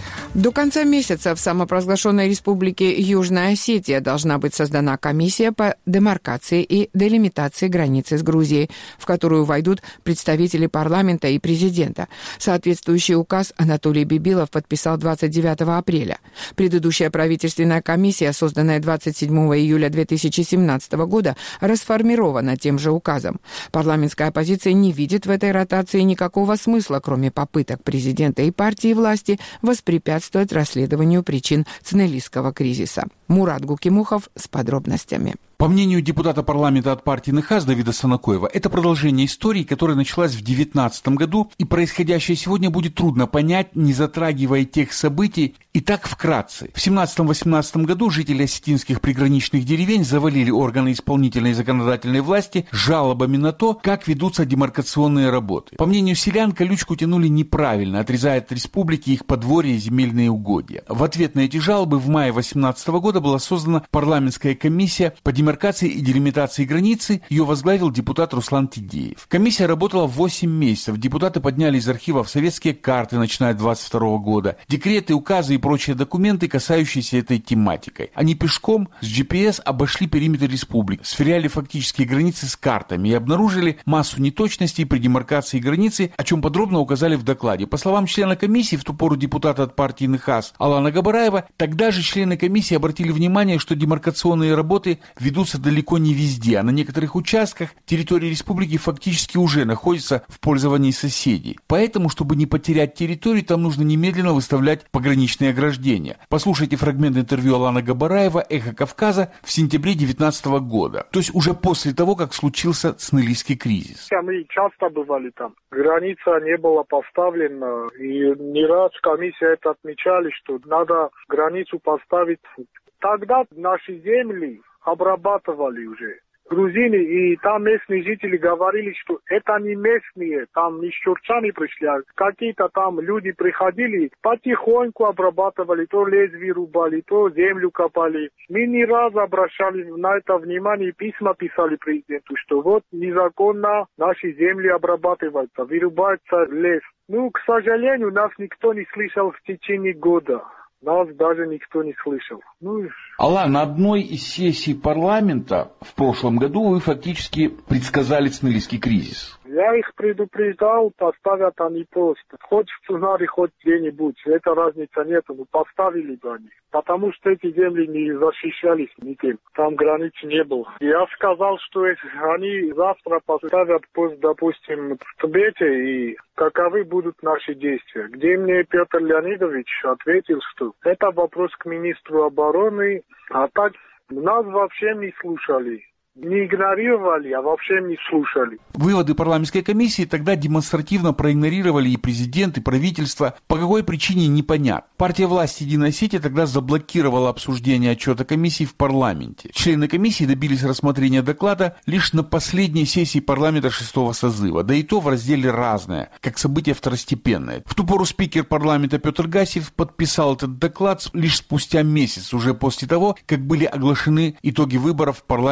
До конца месяца в самопровозглашенной республике Южная Осетия должна быть создана комиссия по демаркации и делимитации границы с Грузией, в которую войдут представители парламента и президента. Соответствующий указ Анатолий Бибилов подписал 29 апреля. Предыдущая правительственная комиссия, созданная 27 июля 2017 года, расформирована тем же указом. Парламентская оппозиция не видит в этой ротации никакого смысла, кроме попыток президента и партии власти воспрепятствовать расследованию причин цнелистского кризиса. Мурат Гукимухов с подробностями. По мнению депутата парламента от партии НХАС Давида Санакоева, это продолжение истории, которая началась в 2019 году, и происходящее сегодня будет трудно понять, не затрагивая тех событий. И так вкратце. В 2017-2018 году жители осетинских приграничных деревень завалили органы исполнительной и законодательной власти жалобами на то, как ведутся демаркационные работы. По мнению селян, колючку тянули неправильно, отрезая от республики их подворья и земельные угодья. В ответ на эти жалобы в мае 2018 года была создана парламентская комиссия по демаркации и делимитации границы. Ее возглавил депутат Руслан Тидеев. Комиссия работала 8 месяцев. Депутаты подняли из архивов советские карты, начиная с 2022 года, декреты, указы и прочие документы, касающиеся этой тематикой. Они пешком с GPS обошли периметр республики, сверяли фактические границы с картами и обнаружили массу неточностей при демаркации границы, о чем подробно указали в докладе. По словам члена комиссии, в ту пору депутата от партии НХАС Алана Габараева, тогда же члены комиссии обратили внимание, что демаркационные работы ведутся далеко не везде, а на некоторых участках территории республики фактически уже находится в пользовании соседей. Поэтому, чтобы не потерять территорию, там нужно немедленно выставлять пограничные ограждения. Послушайте фрагмент интервью Алана Габараева «Эхо Кавказа» в сентябре 2019 года, то есть уже после того, как случился цнелистский кризис. Мы часто бывали там. Граница не была поставлена, и не раз комиссия это отмечали, что надо границу поставить. Тогда наши земли обрабатывали уже грузины, и там местные жители говорили, что это не местные, там не чурчане пришли, а какие-то там люди приходили, потихоньку обрабатывали, то лезвие рубали, то землю копали. Мы не раз обращали на это внимание, письма писали президенту, что вот незаконно наши земли обрабатываются, вырубается лес. К сожалению, нас никто не слышал в течение года. Нас даже никто не слышал. Алан, на одной из сессий парламента в прошлом году вы фактически предсказали цнелистский кризис. Я их предупреждал, поставят они пост. Хоть в Цунаре, хоть где-нибудь. Это разницы нет, но поставили бы они. Потому что эти земли не защищались никем. Там границ не было. Я сказал, что они завтра поставят пост, допустим, в Тбете, и каковы будут наши действия. Где мне Петр Леонидович ответил, что это вопрос к министру обороны, а так нас вообще не слушали. Не игнорировали, а вообще не слушали. Выводы парламентской комиссии тогда демонстративно проигнорировали и президент, и правительство. По какой причине, непонятно. Партия власти «Единая Осетия» тогда заблокировала обсуждение отчета комиссии в парламенте. Члены комиссии добились рассмотрения доклада лишь на последней сессии парламента 6-го созыва, да и то в разделе «Разное», как событие второстепенное. В ту пору спикер парламента Петр Гасев подписал этот доклад лишь спустя месяц, уже после того, как были оглашены итоги выборов в парламент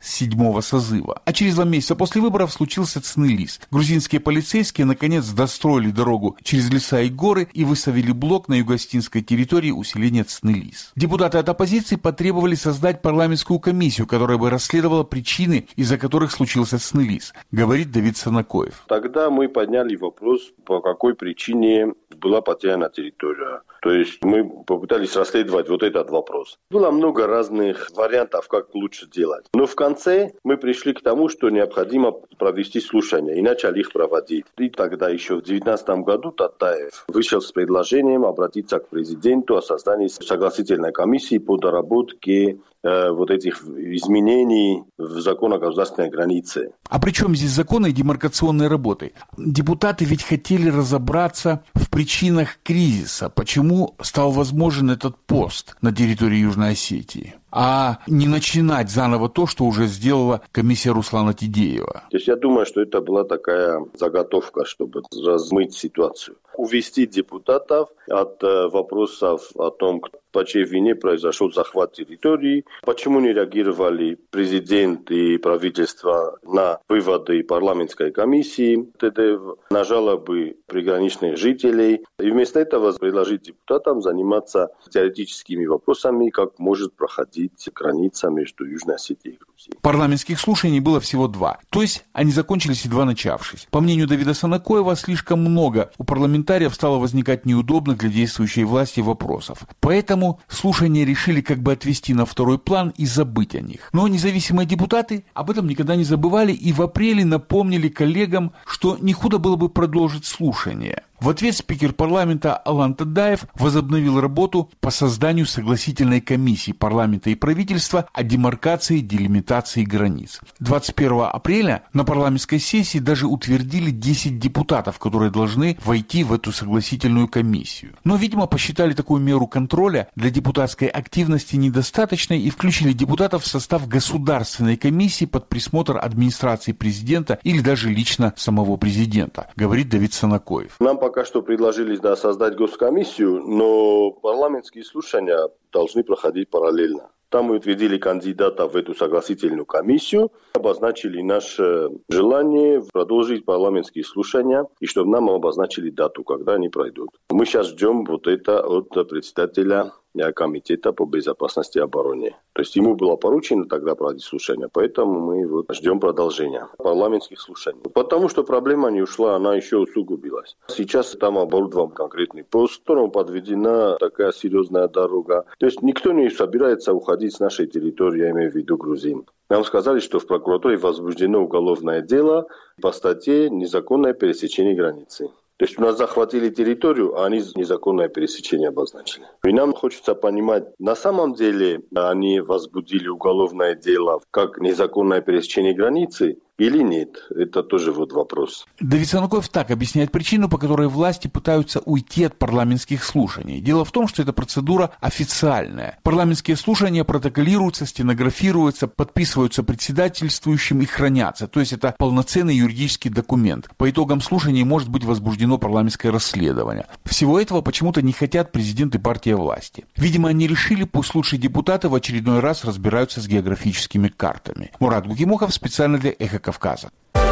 7-го созыва. А через 2 месяца после выборов случился Цнылис. Грузинские полицейские наконец достроили дорогу через леса и горы и выставили блок на юго-остинской территории усиления Цнылис. Депутаты от оппозиции потребовали создать парламентскую комиссию, которая бы расследовала причины, из-за которых случился Цнылис, говорит Давид Санакоев. Тогда мы подняли вопрос, по какой причине была потеряна территория. То есть мы попытались расследовать вот этот вопрос. Было много разных вариантов, как лучше делать. Но в конце мы пришли к тому, что необходимо провести слушания и начали их проводить. И тогда еще в 2019 году Татаев вышел с предложением обратиться к президенту о создании согласительной комиссии по доработке вот этих изменений в закон о государственной границе. А при чем здесь законы и демаркационные работы? Депутаты ведь хотели разобраться в причинах кризиса. Почему стал возможен этот пост на территории Южной Осетии? А не начинать заново то, что уже сделала комиссия Руслана Тидеева. То есть я думаю, что это была такая заготовка, чтобы размыть ситуацию. Увести депутатов от вопросов о том, по чьей вине произошел захват территории, почему не реагировали президент и правительство на выводы парламентской комиссии, на жалобы приграничных жителей. И вместо этого предложить депутатам заниматься теоретическими вопросами, как может проходить граница между Южной Осетией и Грузией. Парламентских слушаний было всего 2. То есть они закончились, едва начавшись. По мнению Давида Санакоева, слишком много у парламентариев стало возникать неудобных для действующей власти вопросов. Поэтому слушания решили как бы отвести на второй план и забыть о них. Но независимые депутаты об этом никогда не забывали и в апреле напомнили коллегам, что не худо было бы продолжить слушания. В ответ спикер парламента Алан Тадаев возобновил работу по созданию согласительной комиссии парламента и правительства о демаркации и делимитации границ. 21 апреля на парламентской сессии даже утвердили 10 депутатов, которые должны войти в эту согласительную комиссию. Но, видимо, посчитали такую меру контроля для депутатской активности недостаточной и включили депутатов в состав государственной комиссии под присмотр администрации президента или даже лично самого президента, говорит Давид Санакоев. Нам пока что предложили создать госкомиссию, но парламентские слушания должны проходить параллельно. Там мы утвердили кандидата в эту согласительную комиссию, обозначили наше желание продолжить парламентские слушания и чтобы нам обозначили дату, когда они пройдут. Мы сейчас ждем вот это от председателя комитета по безопасности и обороне. То есть ему было поручено тогда проводить слушания, поэтому мы ждем продолжения парламентских слушаний. Потому что проблема не ушла, она еще усугубилась. Сейчас там оборудован конкретный пост, в котором подведена такая серьезная дорога. То есть никто не собирается уходить с нашей территории, я имею в виду грузин. Нам сказали, что в прокуратуре возбуждено уголовное дело по статье «Незаконное пересечение границы». То есть у нас захватили территорию, а они незаконное пересечение обозначили. И нам хочется понимать, на самом деле они возбудили уголовное дело как незаконное пересечение границы или нет? Это тоже вопрос. Давид Санакоев так объясняет причину, по которой власти пытаются уйти от парламентских слушаний. Дело в том, что эта процедура официальная. Парламентские слушания протоколируются, стенографируются, подписываются председательствующим и хранятся. То есть это полноценный юридический документ. По итогам слушаний может быть возбуждено парламентское расследование. Всего этого почему-то не хотят президент и партия власти. Видимо, они решили, пусть лучшие депутаты в очередной раз разбираются с географическими картами. Мурат Гукимухов специально для «Эхо Кавказа».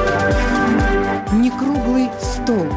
Некруглый стол.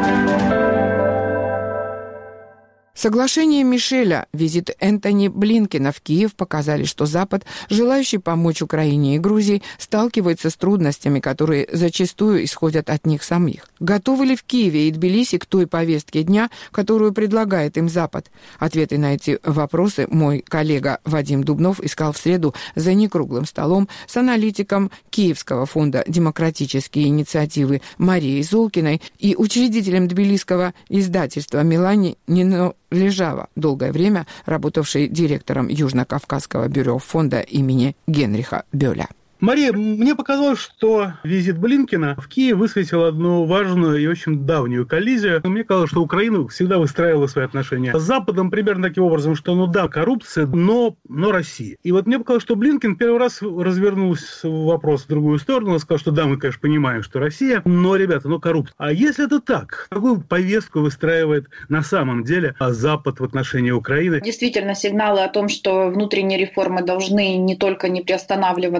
Соглашение Мишеля, визит Энтони Блинкена в Киев показали, что Запад, желающий помочь Украине и Грузии, сталкивается с трудностями, которые зачастую исходят от них самих. Готовы ли в Киеве и Тбилиси к той повестке дня, которую предлагает им Запад? Ответы на эти вопросы мой коллега Вадим Дубнов искал в среду за некруглым столом с аналитиком Киевского фонда демократические инициативы Марией Золкиной и учредителем тбилисского издательства Милани Нино Лежава, долгое время работавший директором Южно-Кавказского бюро фонда имени Генриха Бёля. Мария, мне показалось, что визит Блинкена в Киев высветил одну важную и очень давнюю коллизию. Мне казалось, что Украина всегда выстраивала свои отношения с Западом примерно таким образом, что, да, коррупция, но Россия. И мне показалось, что Блинкен первый раз развернул вопрос в другую сторону, сказал, что да, мы, конечно, понимаем, что Россия, но, ребята, коррупция. А если это так, какую повестку выстраивает на самом деле Запад в отношении Украины? Действительно, сигналы о том, что внутренние реформы должны не только не приостанавливаться, но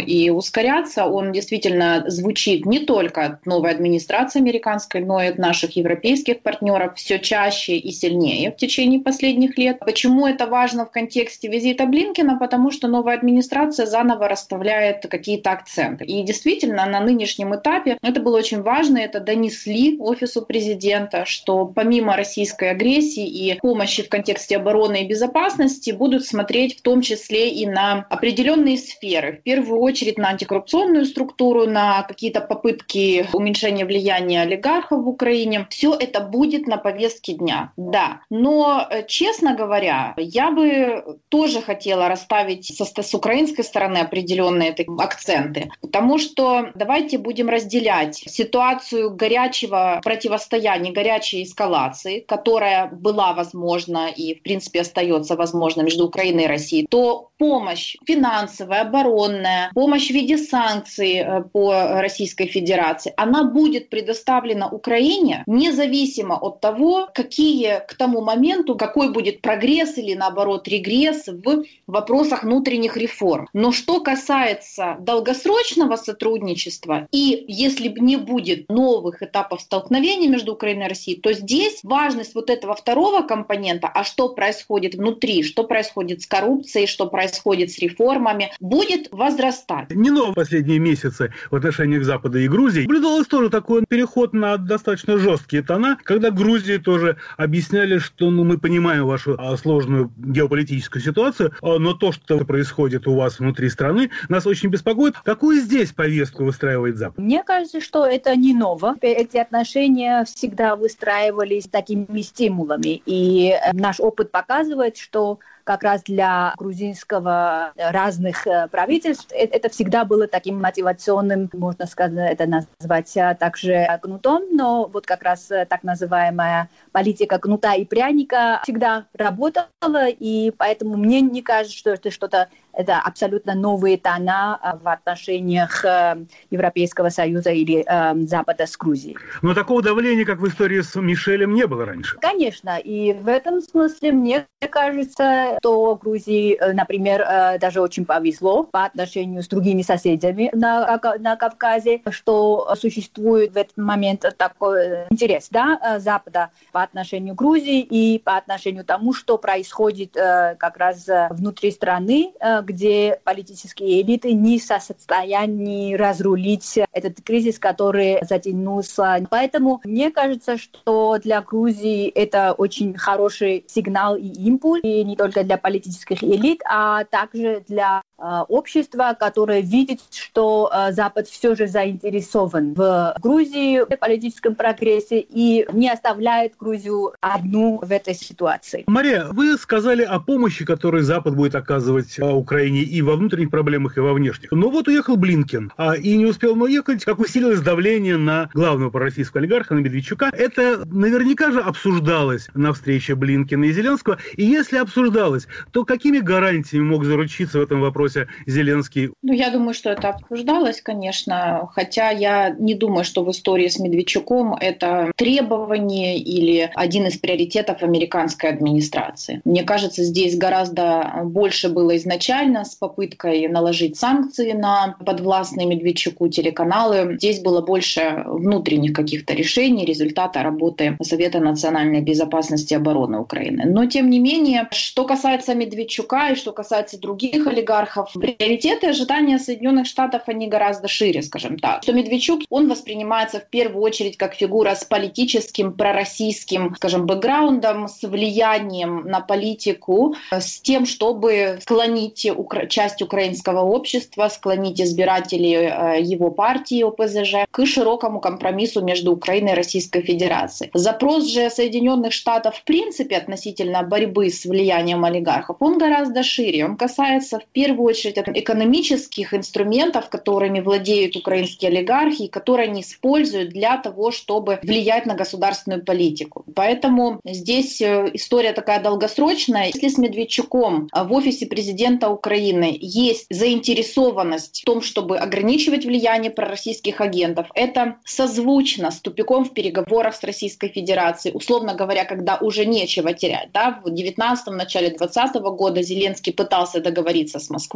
и ускоряться. Он действительно звучит не только от новой администрации американской, но и от наших европейских партнеров все чаще и сильнее в течение последних лет. Почему это важно в контексте визита Блинкена? Потому что новая администрация заново расставляет какие-то акценты. И действительно, на нынешнем этапе это было очень важно, это донесли офису президента, что помимо российской агрессии и помощи в контексте обороны и безопасности будут смотреть в том числе и на определенные сферы. В первую очередь на антикоррупционную структуру, на какие-то попытки уменьшения влияния олигархов в Украине. Все это будет на повестке дня. Да. Но, честно говоря, я бы тоже хотела расставить с украинской стороны определенные акценты. Потому что давайте будем разделять ситуацию горячего противостояния, горячей эскалации, которая была возможна и, в принципе, остается возможна между Украиной и Россией, то помощь финансовая, оборонная, помощь в виде санкций по Российской Федерации, она будет предоставлена Украине независимо от того, какие к тому моменту, какой будет прогресс или, наоборот, регресс в вопросах внутренних реформ. Но что касается долгосрочного сотрудничества, и если не будет новых этапов столкновений между Украиной и Россией, то здесь важность вот этого второго компонента, а что происходит внутри, что происходит с коррупцией, что происходит с реформами, будет возрастать. Не ново в последние месяцы в отношениях Запада и Грузии наблюдалось тоже такой переход на достаточно жесткие тона, когда Грузии тоже объясняли, что мы понимаем вашу сложную геополитическую ситуацию, но то, что происходит у вас внутри страны, нас очень беспокоит. Какую здесь повестку выстраивает Запад? Мне кажется, что это не ново. Эти отношения всегда выстраивались такими стимулами. И наш опыт показывает, что как раз для грузинского разных правительств это всегда было таким мотивационным, можно сказать, это назвать также кнутом, но вот как раз так называемая политика кнута и пряника всегда работала, и поэтому мне не кажется, что это что-то, это абсолютно новые тона в отношениях Европейского Союза или Запада с Грузией. Но такого давления, как в истории с Мишелем, не было раньше. Конечно, и в этом смысле мне кажется, что Грузии, например, даже очень повезло по отношению с другими соседями на Кавказе, что существует в этот момент такой интерес, да, Запада по отношению к Грузии и по отношению к тому, что происходит как раз внутри страны, где политические элиты не в состоянии разрулить этот кризис, который затянулся. Поэтому мне кажется, что для Грузии это очень хороший сигнал и импульс, и не только для политических элит, а также для общества, которое видит, что Запад все же заинтересован в Грузии, в политическом прогрессе и не оставляет Грузию одну в этой ситуации. Мария, вы сказали о помощи, которую Запад будет оказывать Украине и во внутренних проблемах, и во внешних. Но вот уехал Блинкен, и не успел он уехать, как усилилось давление на главного пророссийского олигарха, на Медведчука. Это наверняка же обсуждалось на встрече Блинкена и Зеленского. И если обсуждалось, то какими гарантиями мог заручиться в этом вопросе Зеленский? Я думаю, что это обсуждалось, конечно, хотя я не думаю, что в истории с Медведчуком это требование или один из приоритетов американской администрации. Мне кажется, здесь гораздо больше было изначально с попыткой наложить санкции на подвластные Медведчуку телеканалы. Здесь было больше внутренних каких-то решений, результата работы Совета национальной безопасности и обороны Украины. Но, тем не менее, что касается Медведчука и что касается других олигархов, приоритеты и ожидания Соединенных Штатов, они гораздо шире, скажем так. Что Медведчук, он воспринимается в первую очередь как фигура с политическим, пророссийским, скажем, бэкграундом, с влиянием на политику, с тем, чтобы склонить часть украинского общества, склонить избирателей его партии ОПЗЖ к широкому компромиссу между Украиной и Российской Федерацией. Запрос же Соединенных Штатов в принципе относительно борьбы с влиянием олигархов, он гораздо шире. Он касается в первую очередь экономических инструментов, которыми владеют украинские олигархи, и которые они используют для того, чтобы влиять на государственную политику. Поэтому здесь история такая долгосрочная. Если с Медведчуком в офисе президента Украины есть заинтересованность в том, чтобы ограничивать влияние пророссийских агентов, это созвучно с тупиком в переговорах с Российской Федерацией, условно говоря, когда уже нечего терять. Да? В 19-м, начале 2020 года Зеленский пытался договориться с Москвой,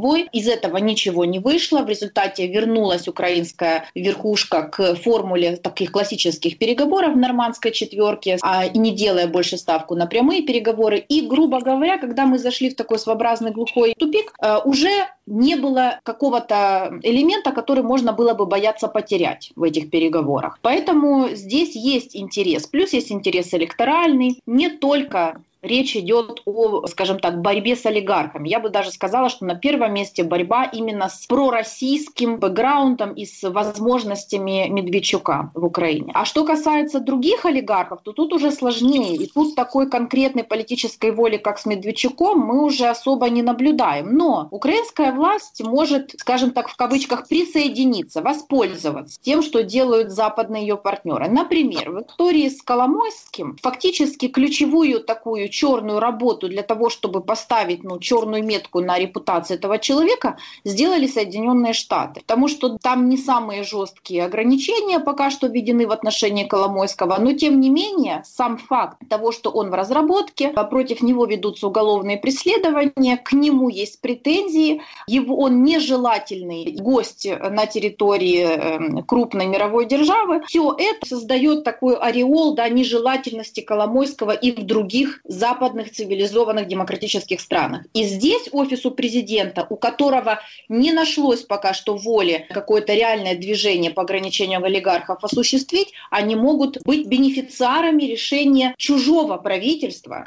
Москвой. Из этого ничего не вышло. В результате вернулась украинская верхушка к формуле таких классических переговоров в нормандской четверке, и не делая больше ставку на прямые переговоры. И, грубо говоря, когда мы зашли в такой своеобразный глухой тупик, уже не было какого-то элемента, который можно было бы бояться потерять в этих переговорах. Поэтому здесь есть интерес. Плюс есть интерес электоральный. Не только речь идет о, скажем так, борьбе с олигархами. Я бы даже сказала, что на первом месте борьба именно с пророссийским бэкграундом и с возможностями Медведчука в Украине. А что касается других олигархов, то тут уже сложнее. И тут такой конкретной политической воли, как с Медведчуком, мы уже особо не наблюдаем. Но украинская власть может, скажем так, в кавычках, присоединиться, воспользоваться тем, что делают западные ее партнеры. Например, в истории с Коломойским фактически ключевую такую черную работу для того, чтобы поставить черную метку на репутацию этого человека, сделали Соединенные Штаты. Потому что там не самые жесткие ограничения пока что введены в отношении Коломойского, но тем не менее сам факт того, что он в разработке, против него ведутся уголовные преследования, к нему есть претензии, он нежелательный гость на территории крупной мировой державы, все это создает такой ореол нежелательности Коломойского и в других западных цивилизованных демократических странах. И здесь офису президента, у которого не нашлось пока что воли какое-то реальное движение по ограничению олигархов осуществить, они могут быть бенефициарами решения чужого правительства.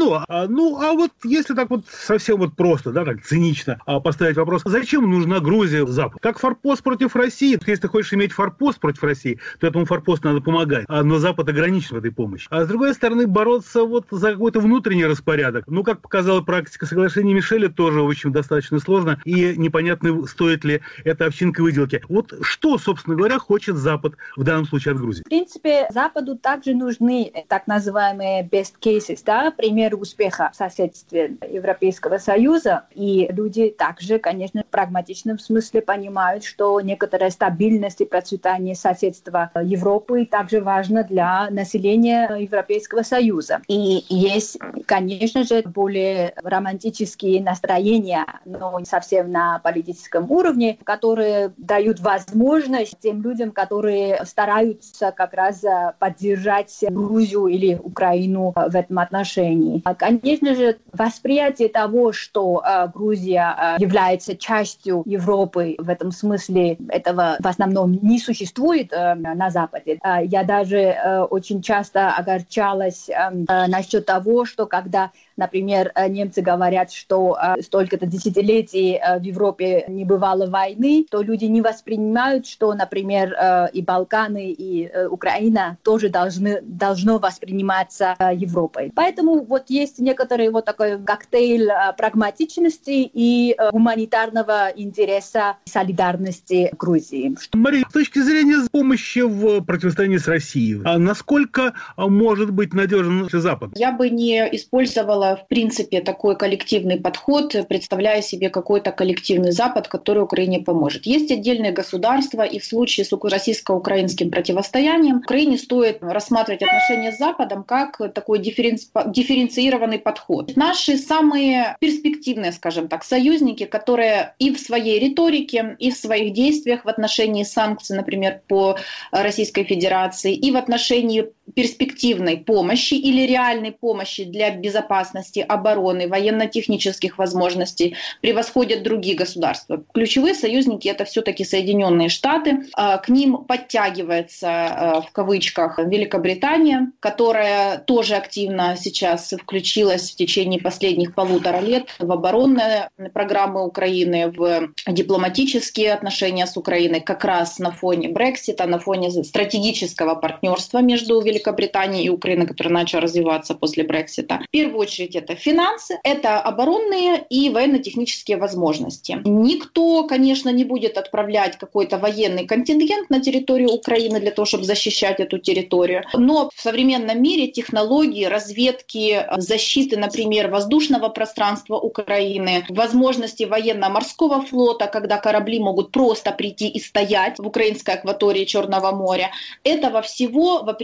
А вот если так вот совсем вот просто, так цинично поставить вопрос, зачем нужна Грузия Запад? Как форпост против России? Если ты хочешь иметь форпост против России, то этому форпосту надо помогать. Но Запад ограничен в этой помощи. А с другой стороны, бороться за какой-то внутренний распорядок. Как показала практика соглашения Мишеля, тоже очень достаточно сложно, и непонятно, стоит ли эта овчинка выделки. Вот что, собственно говоря, хочет Запад в данном случае от Грузии? В принципе, Западу также нужны так называемые best cases, примеры успеха в соседстве Европейского Союза. И люди также, конечно, в прагматичном смысле понимают, что некоторая стабильность и процветание соседства Европы также важно для населения Европейского Союза. И есть, конечно же, более романтические настроения, но не совсем на политическом уровне, которые дают возможность тем людям, которые стараются как раз поддержать Грузию или Украину в этом отношении. Конечно же, восприятие того, что Грузия является частью Европы, в этом смысле этого в основном не существует на Западе. Я даже очень часто огорчалась насчет того, что когда, например, немцы говорят, что столько-то десятилетий в Европе не бывало войны, то люди не воспринимают, что, например, и Балканы, и Украина тоже должно восприниматься Европой. Поэтому вот есть некоторый вот такой коктейль прагматичности и гуманитарного интереса и солидарности Грузии. Мария, с точки зрения помощи в противостоянии с Россией, насколько может быть надежен Запад? Я бы не использовала, в принципе, такой коллективный подход, представляя себе какой-то коллективный Запад, который Украине поможет. Есть отдельные государства, и в случае с российско-украинским противостоянием Украине стоит рассматривать отношения с Западом как такой дифференцированный подход. Наши самые перспективные, скажем так, союзники, которые и в своей риторике, и в своих действиях в отношении санкций, например, по Российской Федерации, и в отношении перспективной помощи или реальной помощи для безопасности, обороны, военно-технических возможностей превосходят другие государства. Ключевые союзники — это все-таки Соединенные Штаты. К ним подтягивается, в кавычках, Великобритания, которая тоже активно сейчас включилась в течение последних 1,5 лет в оборонные программы Украины, в дипломатические отношения с Украиной, как раз на фоне Брексита, на фоне стратегического партнерства между Великобританией и Украиной, который начал развиваться после Брексита. В первую очередь это финансы, это оборонные и военно-технические возможности. Никто, конечно, не будет отправлять какой-то военный контингент на территорию Украины для того, чтобы защищать эту территорию. Но в современном мире технологии разведки, защиты, например, воздушного пространства Украины, возможности военно-морского флота, когда корабли могут просто прийти и стоять в украинской акватории Черного моря, этого всего в определенные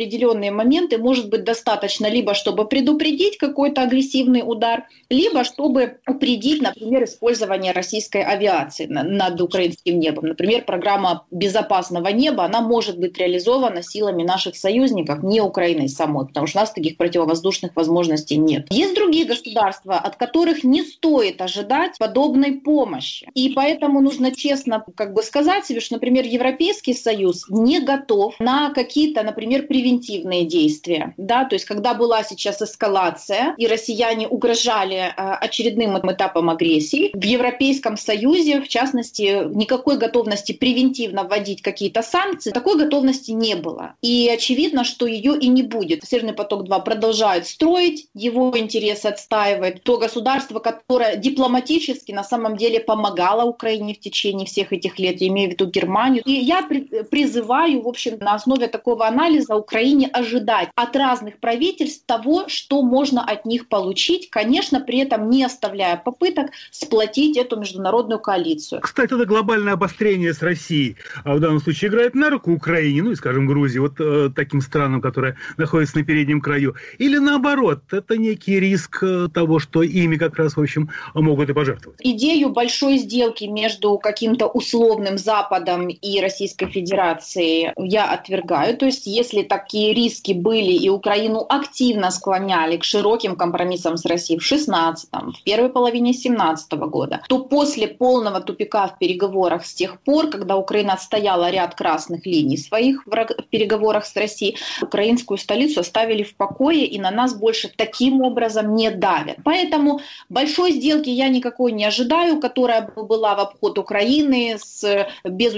определенные моменты может быть достаточно либо чтобы предупредить какой-то агрессивный удар, либо чтобы упредить, например, использование российской авиации над украинским небом. Например, программа безопасного неба, она может быть реализована силами наших союзников, не Украиной самой, потому что у нас таких противовоздушных возможностей нет. Есть другие государства, от которых не стоит ожидать подобной помощи. И поэтому нужно честно сказать себе, что, например, Европейский Союз не готов на какие-то, например, превентивные действия. Да? То есть, когда была сейчас эскалация, и россияне угрожали очередным этапом агрессии, в Европейском Союзе, в частности, никакой готовности превентивно вводить какие-то санкции, такой готовности не было. И очевидно, что ее и не будет. Северный поток-2 продолжает строить, его интересы отстаивает то государство, которое дипломатически на самом деле помогало Украине в течение всех этих лет, я имею в виду Германию. И я призываю, в общем, на основе такого анализа Украине ожидать от разных правительств того, что можно от них получить, конечно, при этом не оставляя попыток сплотить эту международную коалицию. Кстати, это глобальное обострение с Россией в данном случае играет на руку Украине, ну и, скажем, Грузии, вот таким странам, которые находятся на переднем краю, или наоборот, это некий риск того, что ими как раз, в общем, могут и пожертвовать. Идею большой сделки между каким-то условным Западом и Российской Федерацией я отвергаю. То есть, если такие риски были и Украину активно склоняли к широким компромиссам с Россией в 16-м, в первой половине 17-го года, то после полного тупика в переговорах с тех пор, когда Украина отстояла ряд красных линий своих в переговорах с Россией, украинскую столицу оставили в покое и на нас больше таким образом не давят. Поэтому большой сделки я никакой не ожидаю, которая была в обход Украины без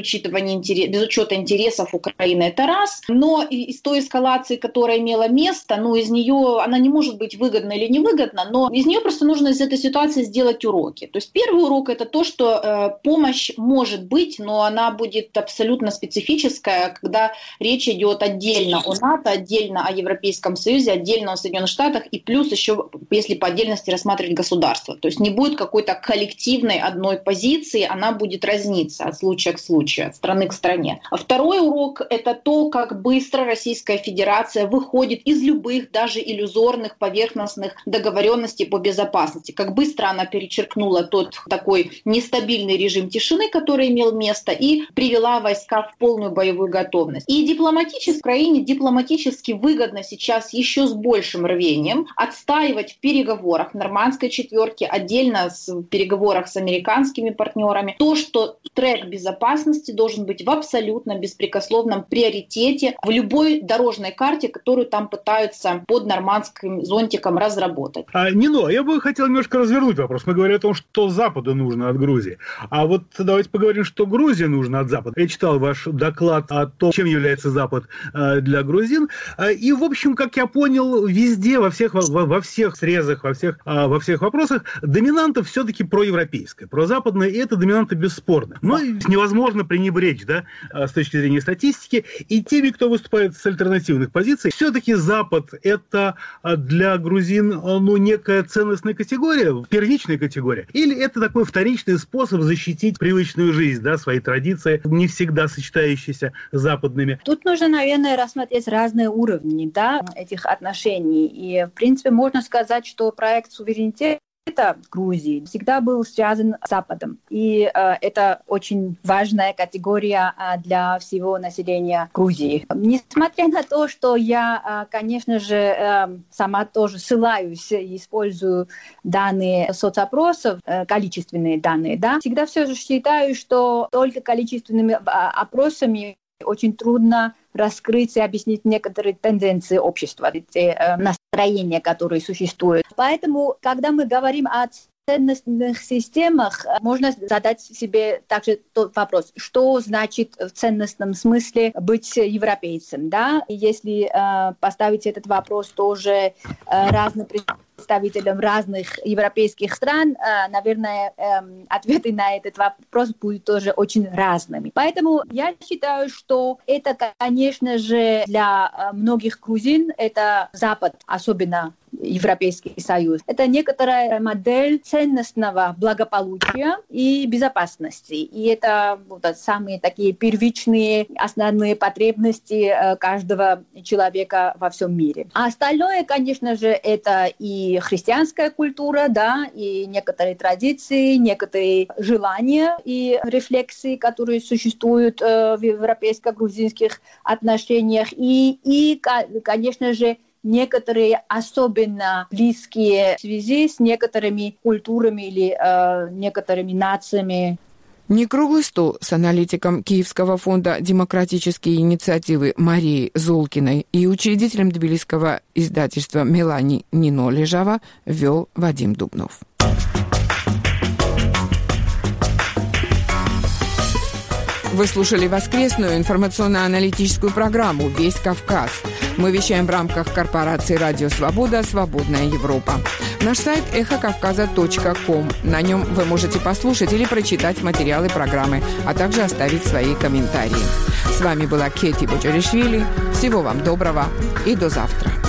учета интересов Украины, это раз. Но из той эскалации, которая имела место, из нее она не может быть выгодна или невыгодна, но из нее просто нужно из этой ситуации сделать уроки. То есть первый урок — это то, что помощь может быть, но она будет абсолютно специфическая, когда речь идет отдельно о НАТО, отдельно о Европейском Союзе, отдельно о Соединенных Штатах и плюс еще, если по отдельности рассматривать государство. То есть не будет какой-то коллективной одной позиции, она будет разниться от случая к случаю, от страны к стране. А второй урок — это то, как быстро Российская Федерация выходит из любых, даже иллюзорных, поверхностных договоренностей по безопасности. Как быстро она перечеркнула тот такой нестабильный режим тишины, который имел место, и привела войска в полную боевую готовность. И дипломатически Украине дипломатически выгодно сейчас еще с большим рвением отстаивать в переговорах в Нормандской четверке, отдельно в переговорах с американскими партнерами, то, что трек безопасности должен быть в абсолютно беспрекословном приоритете в любой дорожной карте, которую там пытаются под нормандским зонтиком разработать. Нино, я бы хотел немножко развернуть вопрос. Мы говорим о том, что Западу нужно от Грузии. А вот давайте поговорим, что Грузии нужно от Запада. Я читал ваш доклад о том, чем является Запад для грузин. И, в общем, как я понял, везде, во всех срезах, во всех вопросах доминанта все-таки проевропейская, прозападная, и это доминанта бесспорно. Но невозможно пренебречь, да, с точки зрения статистики, и теми, кто выступает с альтернативных позиций. Все-таки Запад — это для грузин, некая ценностная категория, первичная категория, или это такой вторичный способ защитить привычную жизнь, да, свои традиции, не всегда сочетающиеся с западными. Тут нужно, наверное, рассмотреть разные уровни, да, этих отношений. И, в принципе, можно сказать, что проект суверенитета Грузии всегда был связан с Западом. И это очень важная категория для всего населения Грузии. Несмотря на то, что я, конечно же, сама тоже ссылаюсь и использую данные соцопросов, количественные данные, да, всегда все же считаю, что только количественными опросами очень трудно раскрыть и объяснить некоторые тенденции общества, эти настроения, которые существуют. Поэтому, когда мы говорим о ценностных системах, можно задать себе также тот вопрос, что значит в ценностном смысле быть европейцем, да? И если поставить этот вопрос тоже разным представителям разных европейских стран, наверное, ответы на этот вопрос будут тоже очень разными. Поэтому я считаю, что это, конечно же, для многих грузин, это Запад, особенно Европейский Союз. Это некоторая модель ценностного благополучия и безопасности. И это вот самые такие первичные основные потребности каждого человека во всем мире. А остальное, конечно же, это и христианская культура, да, и некоторые традиции, некоторые желания и рефлексии, которые существуют в европейско-грузинских отношениях. И, конечно же, некоторые особенно близкие связи с некоторыми культурами или некоторыми нациями. Не круглый стол с аналитиком Киевского фонда «Демократические инициативы» Марией Зулкиной и учредителем тбилисского издательства «Мелани» Нино Лежава вел Вадим Дубнов. Вы слушали воскресную информационно-аналитическую программу «Весь Кавказ». Мы вещаем в рамках корпорации «Радио Свобода. Свободная Европа». Наш сайт эхокавказа.ком. На нем вы можете послушать или прочитать материалы программы, а также оставить свои комментарии. С вами была Кети Боджаришвили. Всего вам доброго и до завтра.